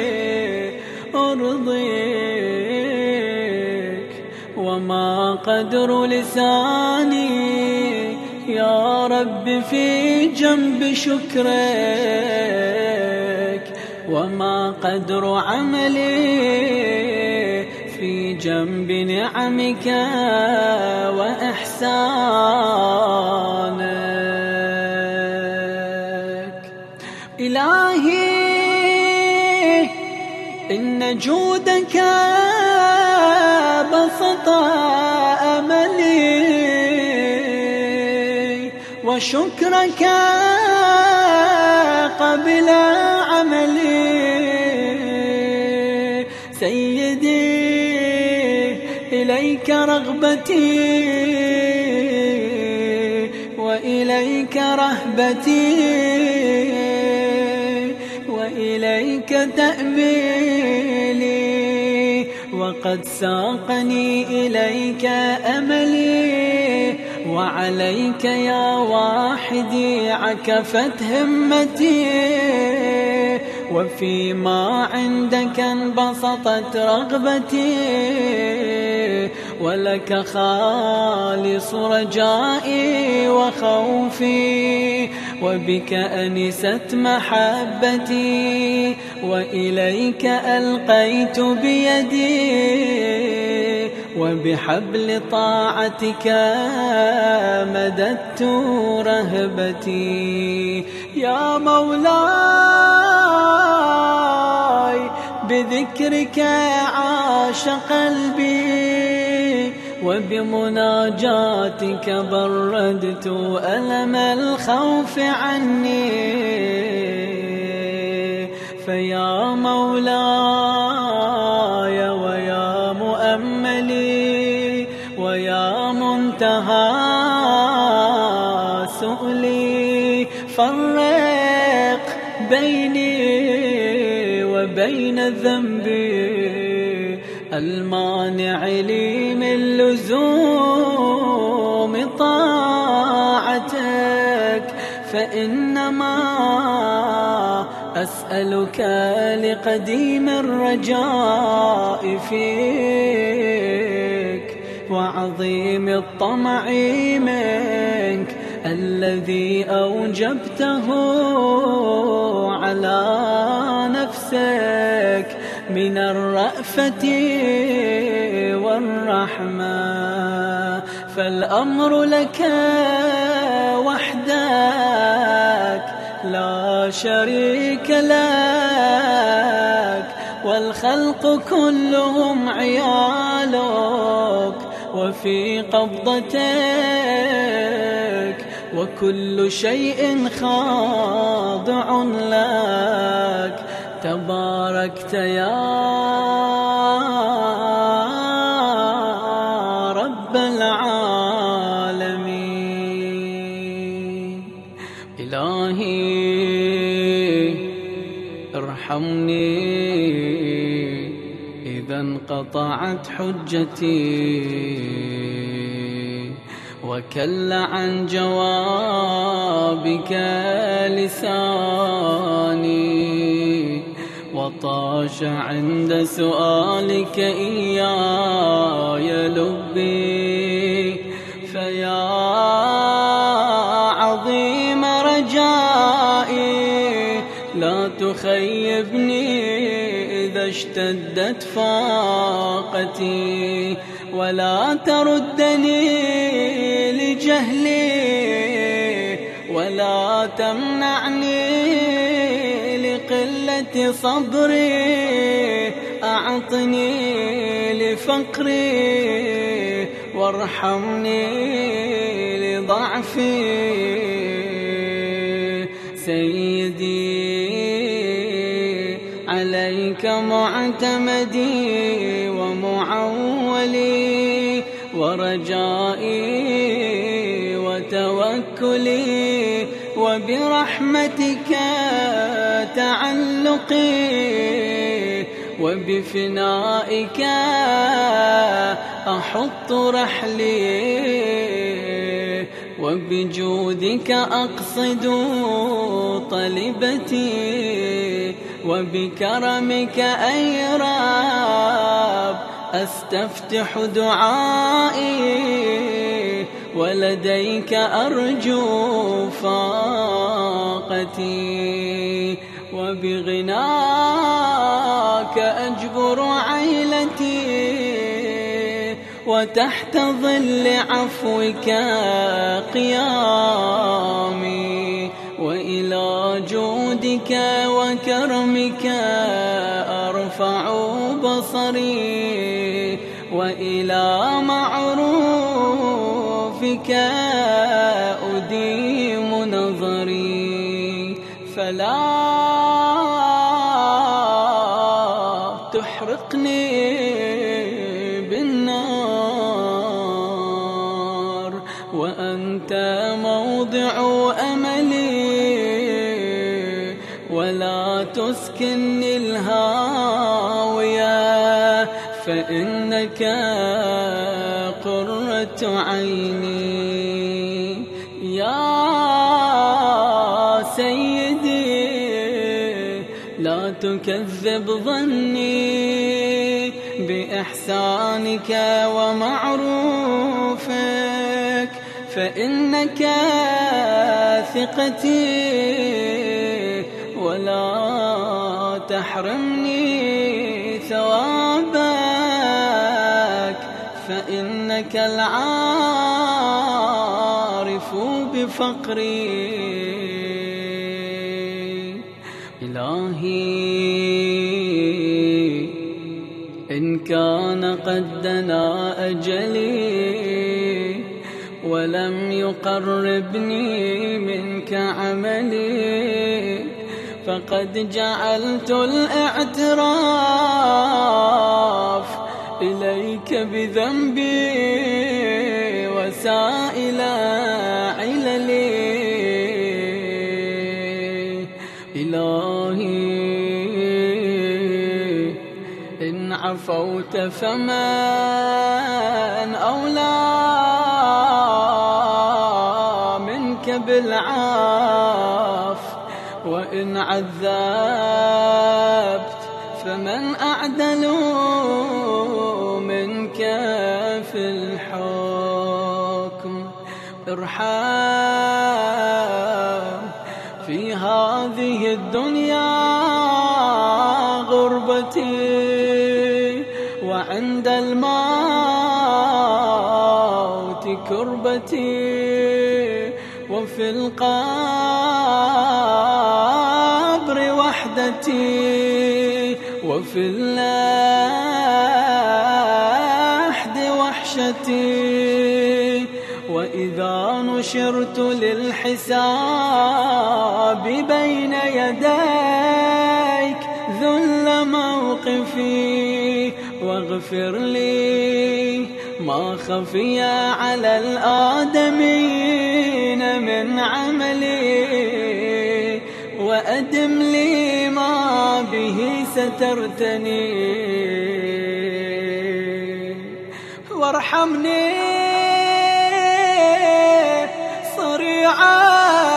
أرضيك؟ وما قدر لساني يا رب في جنب شكرك، وما قدر عملي في جنب نعمك وإحسانك. إلهي إن جودك بسط أملي، وشكرك قبل عملي. سيدي إليك رغبتي وإليك رهبتي وإليك تأميلي، وقد ساقني إليك أملي، وعليك يا واحدي عكفت همتي، وفيما عندك انبسطت رغبتي، ولك خالص رجائي وخوفي، وبك أنست محبتي، وإليك ألقيت بيدي، وبحبل طاعتك مددت رهبتي. يا مولاي بذكرك عاش قلبي، وبمناجاتك بردت ألم الخوف عني. فيا مولاي ويا مؤملي ويا منتهى سؤلي، فرق بيني وبين ذنبي المانع لي من لزوم طاعتك، فإنما أسألك لقديم الرجاء فيك، وعظيم الطمع منك الذي أوجبته على نفسك من الرأفة والرحمة. فالأمر لك وحدك لا شريك لك، والخلق كلهم عيالك، وفي قبضتك، وكل شيء خاضع لك، تباركت يا رب العالمين. إلهي ارحمني إذا انقطعت حجتي، وكل عن جوابك لساني، وطاش عند سؤالك إياي لبي. فيا عظيم رجائي لا تخيبني إذا اشتدت فاقتي، ولا تردني لجهلي، ولا تمنعني لقلة صبري، أعطني لفقري، وارحمني لضعفي. سيدي عليك معتمدي ومعولي، ورجائي وتوكلي، وبرحمتك تعلقي، وبفنائك أحط رحلي، وبجودك أقصد طلبتي، وبكرمك أي رب أستفتح دعائي، ولديك أرجو فاقتي، وبغناك أجبر عيلتي، وتحت ظل عفوك قيامي، وإلى جودك وكرمك أرفع بصري، وإلى معروفك أديم نظري. فلا تحرقني بالنار وأنت موضع أملي، ولا تسكنني الهاوية، فإنك قرة عيني. يا سيدي لا تكذب ظني بإحسانك ومعروفك، فإنك ثقتي، ولا تحرمني ثوابك، فإنك العارف بفقري. إلهي إن كان قد دنا أجلي، ولم يقربني منك عملي، فقد جعلت الاعتراف إليك بذنبي وسائل عللي. إلهي إن عفوت فمن أولى منك بالعاف، وإن عذبت فمن أعدل منك في الحكم. ارحم في هذه الدنيا غربتي، وعند الموت كربتي، وفي القبر وحدتي، وفي اللحد وحشتي. وحشتي. وإذا نشرت للحساب بين يديك ذل موقفي، واغفر لي ما خفي على الآدمين من عملي، وأدم لي ما به سترتني، وارحمني صريعا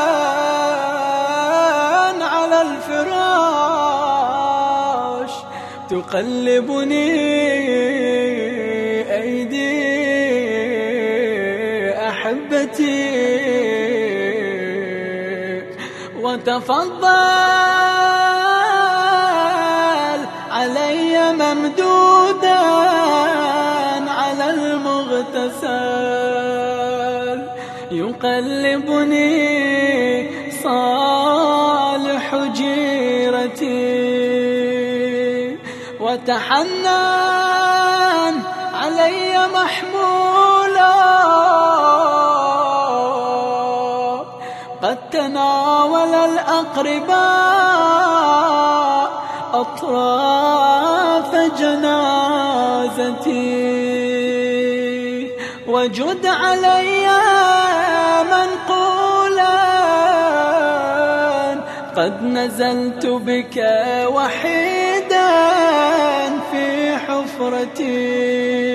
على الفراش تقلبني أيدي أحبتي، وتفضل علي ممدودا على المغتسل، يقلبني صالح جيرتي، وتحنن علي محمولا قد تناول الأقرباء أطراف جنازتي، وجد علي منقولا قد نزلت بك وحيدا في حفرتي،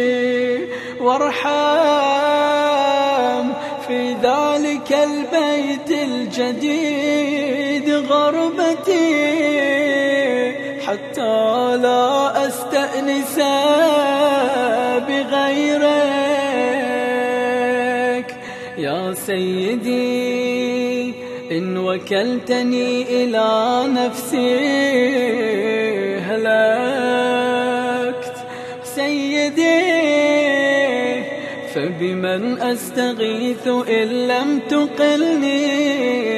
وارحم في ذلك البيت الجديد غربتي، حتى لا أستأنس بغيرك. يا سيدي إن وكلتني إلى نفسي هلكت، سيدي فبمن أستغيث إن لم تقلني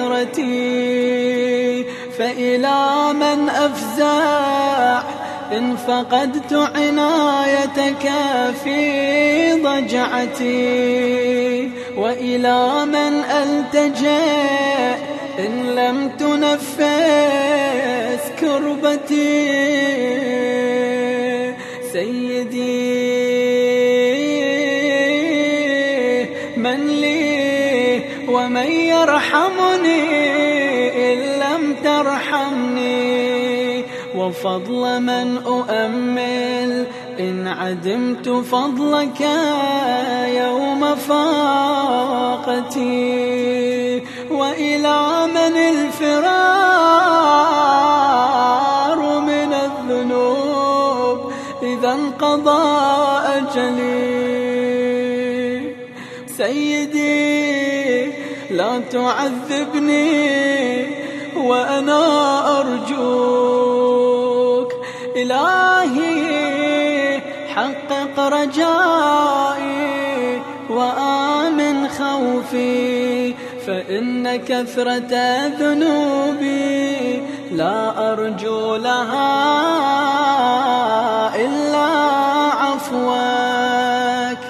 عثرتي، فإلى من أفزع إن فقدت عنايتك في ضجعتي، وإلى من ألتجأ إن لم تنفس كربتي. سيدي من لي ومن يرحمني إن لم ترحمني، وفضل من أؤمل إن عدمت فضلك يوم فاقتي، وإلى من الفرار من الذنوب إذا انقضى أجلي. سيدي لا تعذبني وأنا أرجوك، إلهي حقق رجائي وآمن خوفي، فإن كثرة ذنوبي لا أرجو لها إلا عفوك.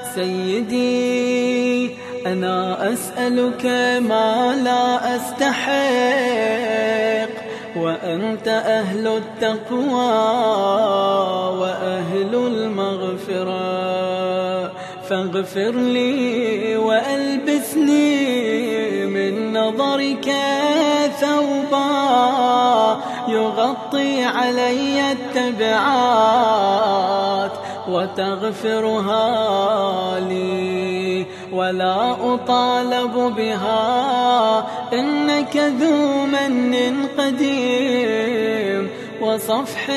سيدي أنا أسألك ما لا أستحق، وأنت أهل التقوى وأهل المغفرة، فاغفر لي وألبسني من نظرك ثوبا يغطي علي التبعات، وتغفرها لي ولا أطالب بها، إنك ذو من قديم وصفح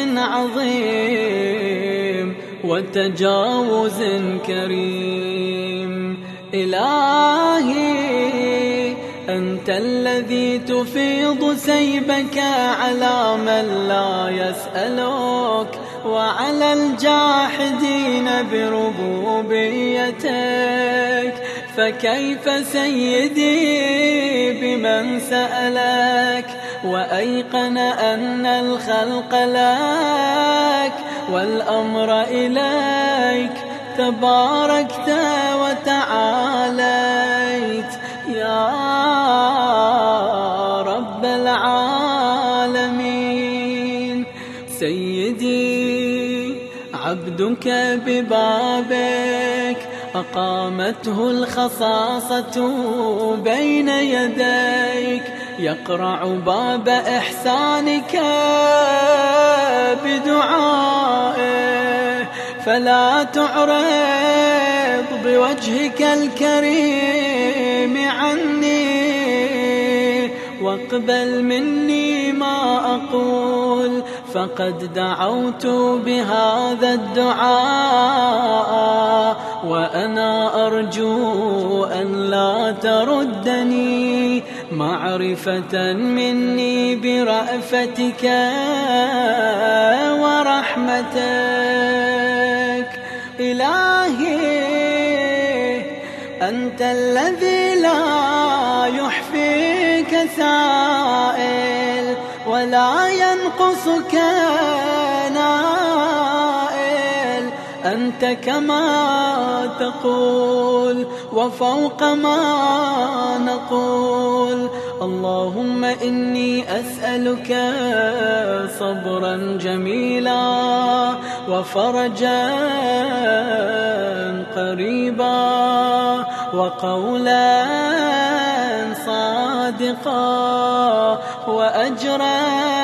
عظيم وتجاوز كريم. إلهي أنت الذي تفيض سيبك على من لا يسألك، وعلى الجاحدين بربوبيتك، فكيف سيدي بمن سألك وأيقن أن الخلق لك والأمر إليك، تباركت وتعاليت يا رب العالمين. سيدي عبدك ببابك أقامته الخصاصة بين يديك، يقرع باب إحسانك بدعائه، فلا تعرض بوجهك الكريم عني، واقبل مني ما أقول، فقد دعوت بهذا الدعاء، وأنا أرجو أن لا تردني معرفة مني برأفتك ورحمتك. إلهي أنت الذي لا يحفيك سائل ولا ينقصك نائل، أنت كما تقول وفوق ما نقول. اللهم إني أسألك صبرا جميلا وفرجا قريبا وقولا صادقا وأجرا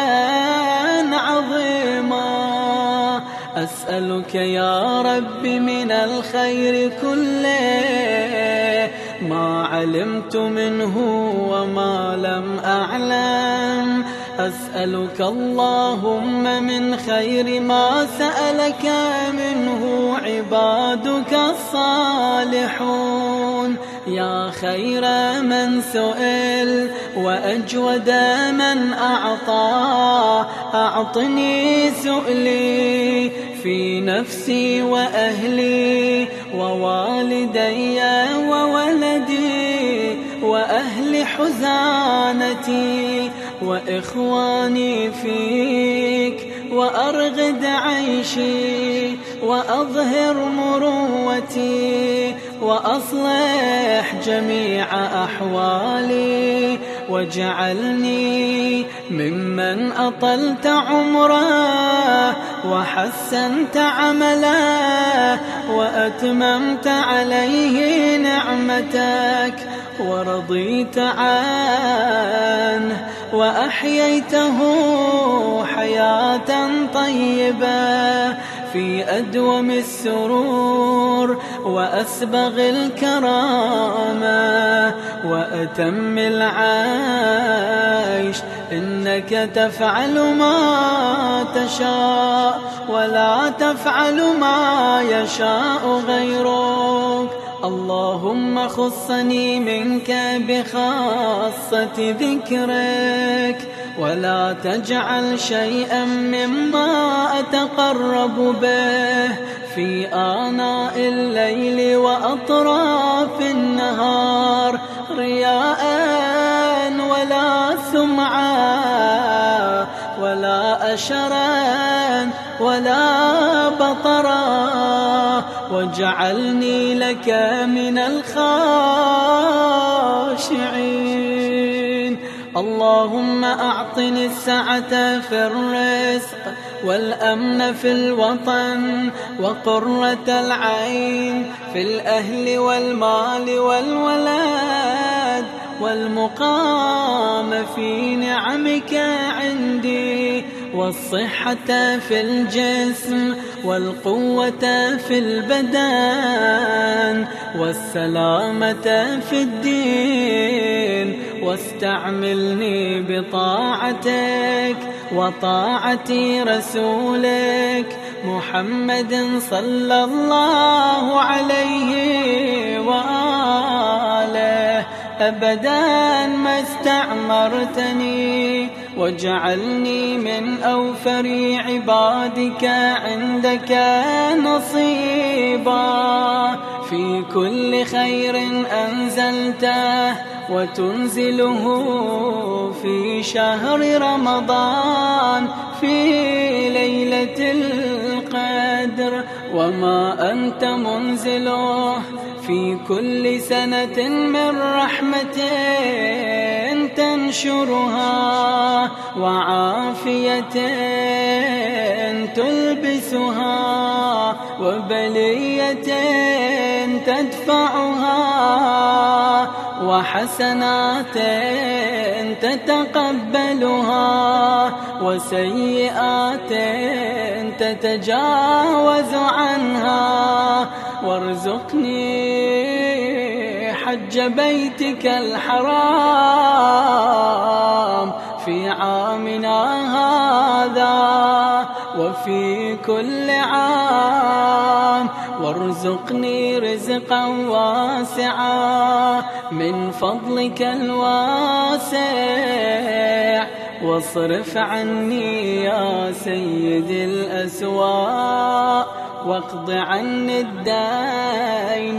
عظيما. أسألك يا رب من الخير كله ما علمت منه وما لم أعلم. أسألك اللهم من خير ما سألك منه عبادك الصالحون، يا خير من سئل وأجود من أعطى. أعطني سؤلي في نفسي وأهلي ووالدي وولدي وأهل حزانتي وإخواني فيك، وأرغد عيشي وأظهر مروتي وأصلح جميع أحوالي، واجعلني ممن أطلت عمره وحسنت عمله وأتممت عليه نعمتك ورضيت عنه وأحييته حياة طيبة في أدوم السرور وأسبغ الكرامة وأتم العيش. إنك تفعل ما تشاء ولا تفعل ما يشاء غيرك. اللهم خصني منك بخاصة ذكرك، ولا تجعل شيئا مما أتقرب به في آناء الليل وأطراف النهار رياء ولا سمعة ولا أشرا ولا بطرا، واجعلني لك من الخاشعين. اللهم أعطني السعة في الرزق والأمن في الوطن وقرة العين في الأهل والمال والولد والمقام في نعمك عندي، والصحة في الجسم والقوة في البدن والسلامة في الدين. واستعملني بطاعتك وطاعة رسولك محمد صلى الله عليه وآله أبدا ما استعمرتني، واجعلني من أوفر عبادك عندك نصيبا في كل خير أنزلته وتنزله في شهر رمضان في ليلة ليلة القدر وما أنت منزله في كل سنة من رحمة تنشرها وعافية تلبسها وبلية تدفعها وحسنات تتقبلها وسيئات تتجاوز عنها. وارزقني حج بيتك الحرام في عامنا هذا وفي كل عام، وارزقني رزقا واسعا من فضلك الواسع، واصرف عني يا سيدي الأسواء، واقض عني الدين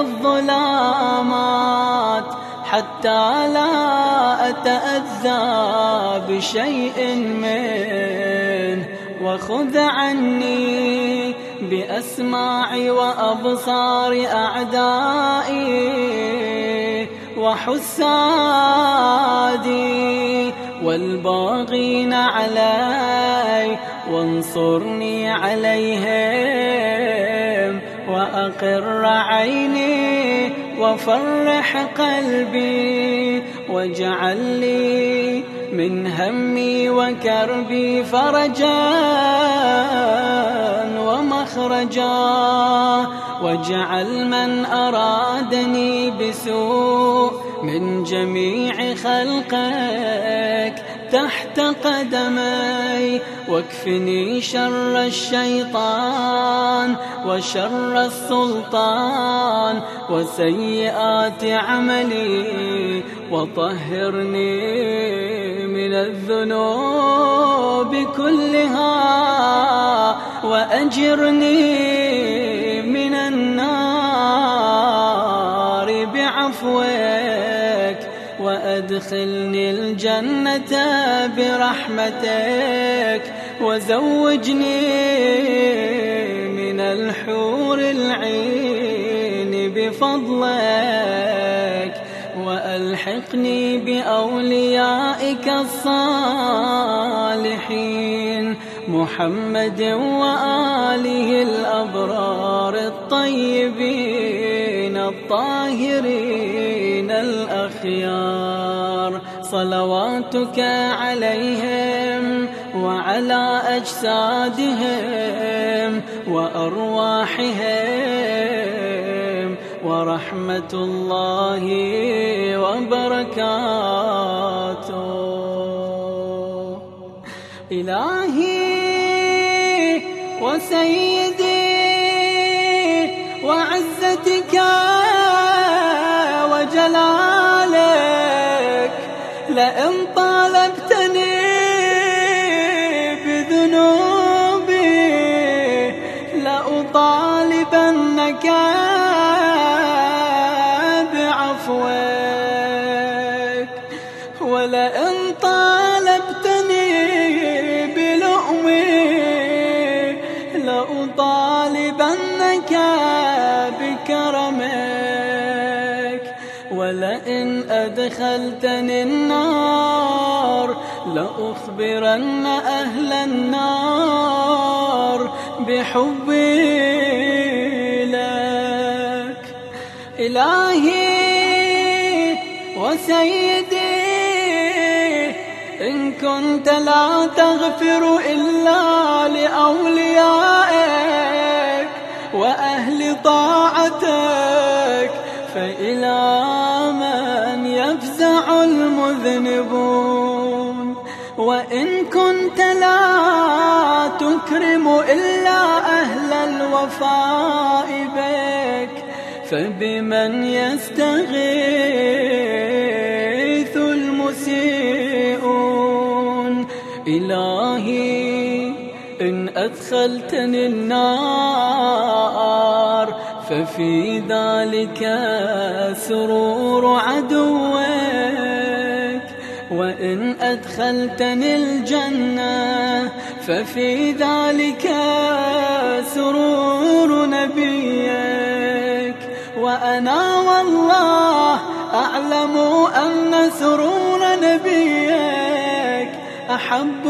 والظلامات حتى لا أتأذى بشيء منه، وخذ عني بأسماعي وأبصار أعدائي وحسادي والباغين علي، وانصرني عليهم وأقر عيني وفرح قلبي، واجعل لي من همي وكربي فرجا ومخرجا، واجعل من أرادني بسوء من جميع خلقك تحت قدمي، واكفني شر الشيطان وشر السلطان وسيئات عملي، وطهرني من الذنوب كلها، وأجرني من النار بعفوك، وأدخلني الجنة برحمتك، وزوجني من الحور العين بفضلك، وألحقني بأوليائك الصالحين محمد وآله الأبرار الطيبين الطاهرين الأخيار، صلواتك عليهم وعلى أجسادهم وأرواحهم، ورحمة الله وبركاته. إلهي وسيدي وعزتك وجلالك، لئن طالبتني بذنوبي لأطالبنك بعفوك، ولئن طالبتني بلؤمي لأطالبنك بكرمك، ولئن أدخلتني النار لأخبرن أهل النار بحبي لك. إلهي وسيدي إن كنت لا تغفر إلا لأوليائك وأهل طاعتك، فإلى من يفزع المذنبون؟ وإن كنت لا تكرم إلا أهل الوفاء بك، فبمن يستغيث المسيئون؟ إلهي إن أدخلتني النار ففي ذلك سرور عدوك، وإن أدخلتني الجنة ففي ذلك سرور نبيك. وأنا والله أعلم أن سرور نبيك أحب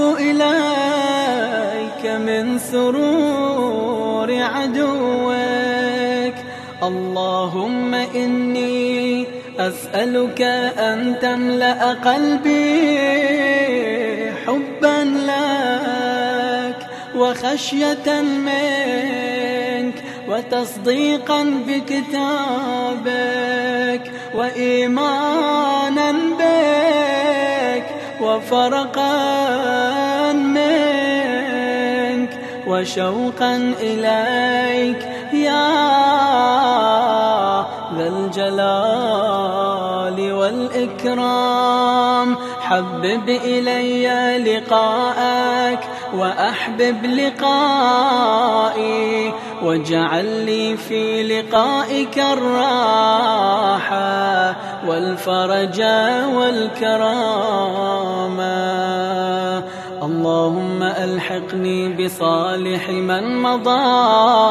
إليك من سرور عدوك. اللهم إني أسألك أن تملأ قلبي حبا لك وخشية منك وتصديقا بكتابك وإيمانا بك وفرقا منك وشوقا إليك يا ذا الجلال والإكرام. حبب إلي لقاءك وأحبب لقائي واجعل لي في لقائك الراحة والفرج والكرامة. اللهم ألحقني بصالح من مضى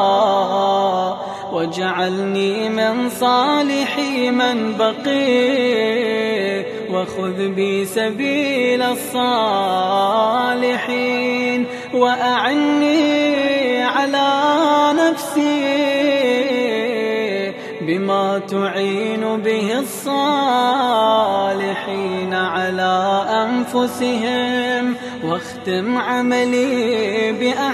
واجعلني من صالح من بقي وخذ بي سبيل الصالحين وأعني على نفسي بما تعين به الصالحين على أنفسهم واختم عملي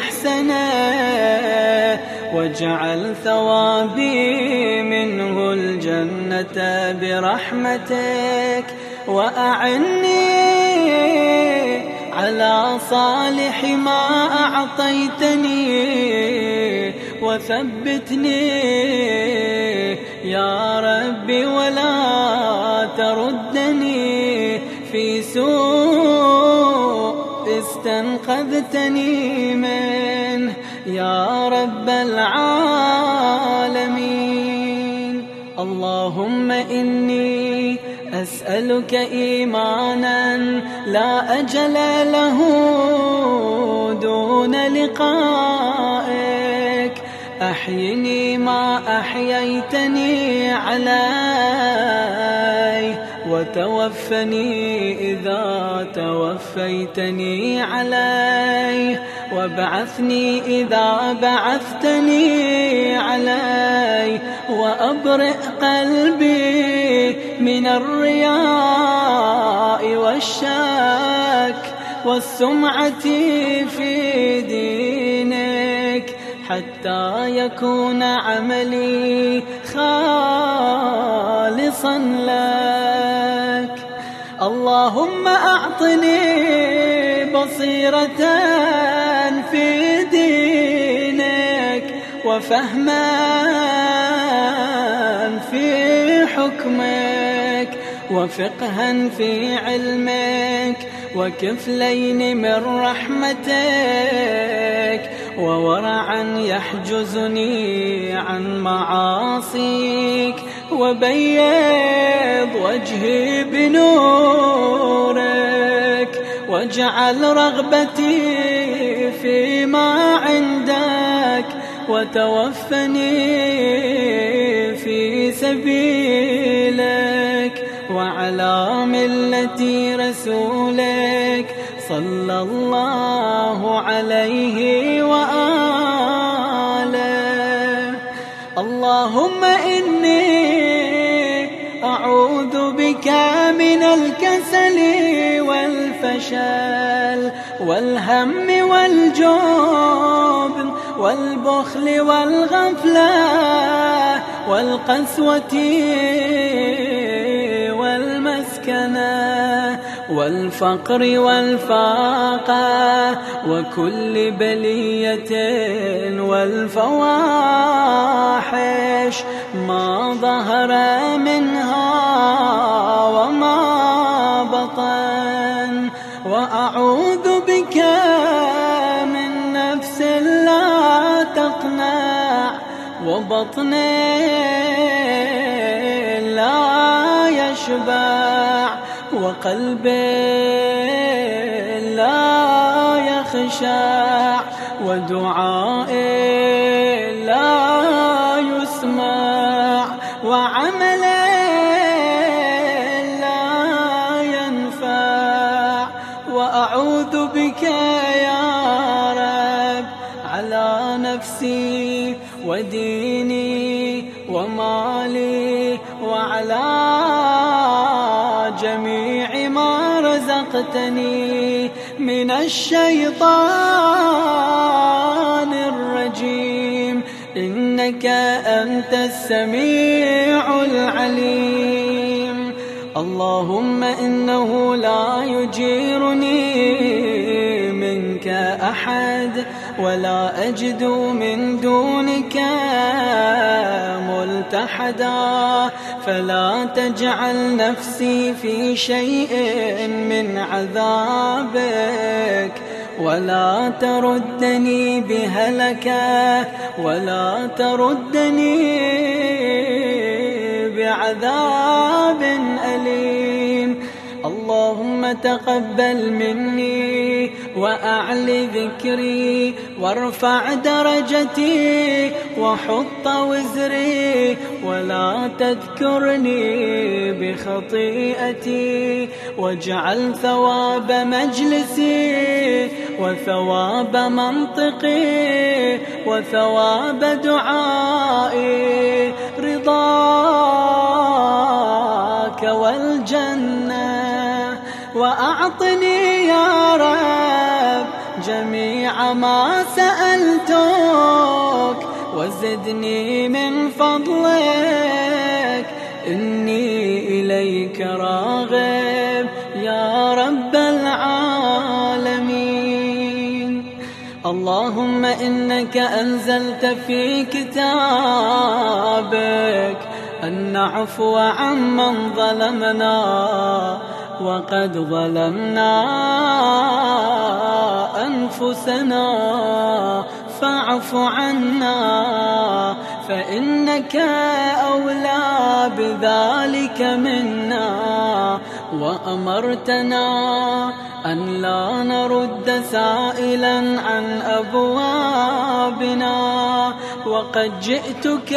بأحسنه واجعل ثوابي منه الجنة برحمتك وأعني على صالح ما أعطيتني وثبتني يا ربي ولا تردني في سوء استنقذتني منه يا رب العالمين. اللهم إني أسألك إيمانا لا أجل له دون لقائك. أحيني ما أحييتني عليه وتوفني إذا توفيتني عليه وابعثني إذا بعثتني عليه وأبرئ قلبي من الرياء والشك والسمعة في دينك حتى يكون عملي خالصا لك. اللهم أعطني بصيرة في دينك وفهما في حكمك وفقها في علمك وكفلين من رحمتك وورعا يحجزني عن معاصيك وبيض وجهي بنورك واجعل رغبتي فيما عندك وتوفني في سبيلك وعلى ملة رسولك صلى الله عليه وآله. اللهم إني أعوذ بك من الكسل والفشل والهم والجبن والبخل والغفلة والقسوة والمسكنة والفقر والفاقة وكل بلية والفواحش ما ظهر منها وما بطن. وأعوذ بك من نفس لا تقنع وبطن لا يشبع وقلب لا يخشع خشاع ودعائي لا يسمع وعملي لا ينفع وأعوذ بك يا رب على نفسي وديني ومالي وعلى جميع ما رزقتني من الشيطان الرجيم إنك أنت السميع العليم. اللهم إنه لا يجيرني منك أحد ولا أجد من دونك ملتحدا فلا تجعل نفسي في شيء من عذابك ولا تردني بهلكة ولا تردني بعذاب أليم. اللهم تقبل مني وأعل ذكري وارفع درجتي وحط وزري ولا تذكرني بخطيئتي واجعل ثواب مجلسي وثواب منطقي وثواب دعائي رضاك والجنة وأعطني يا رب جميع ما سألتك وزدني من فضلك إني إليك راغب يا رب العالمين. اللهم إنك أنزلت في كتابك أن نعفو عمن ظلمنا وقد ظلمنا أنفسنا فاعف عنا فإنك أولى بذلك منا وأمرتنا أن لا نرد سائلا عن أبوابنا وقد جئتك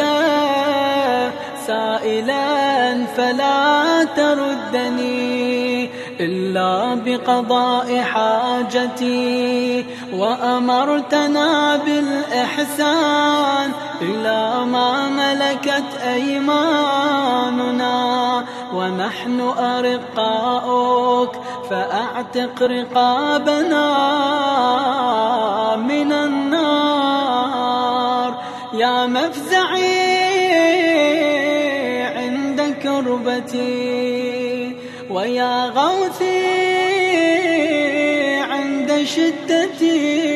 سائلا فلا تردني إلا بقضاء حاجتي وأمرتنا بالإحسان إلى ما ملكت أيماننا ونحن أرقاؤك فأعتق رقابنا من النار يا مفزعي عند كربتي ويا غوثي عند شدتي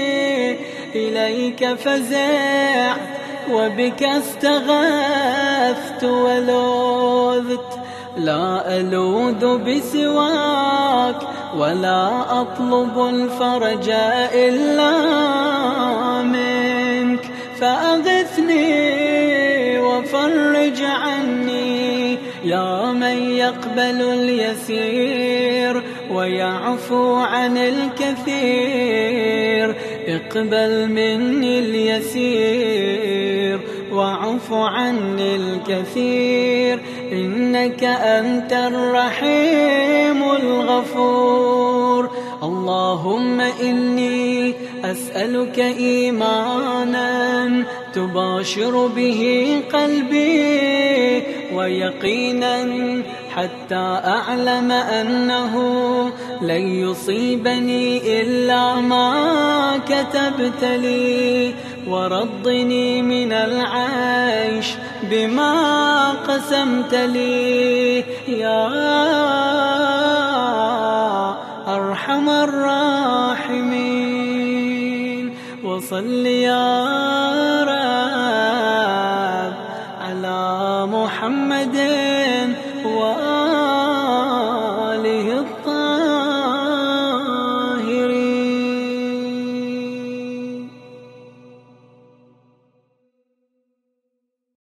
إليك فزعت وبك استغاثت ولوذت لا ألوذ بسواك ولا أطلب الفرج إلا منك فأغثني وفرج عني يا من يقبل اليسير ويعفو عن الكثير اقبل مني اليسير واعف عني الكثير إنك أنت الرحيم الغفور. اللهم إني أسألك إيمانا تباشر به قلبي ويقينا حتى أعلم أنه لن يصيبني إلا ما كتبت لي ورضني من العيش بما قسمت لي يا أرحم الراحمين. وصل يا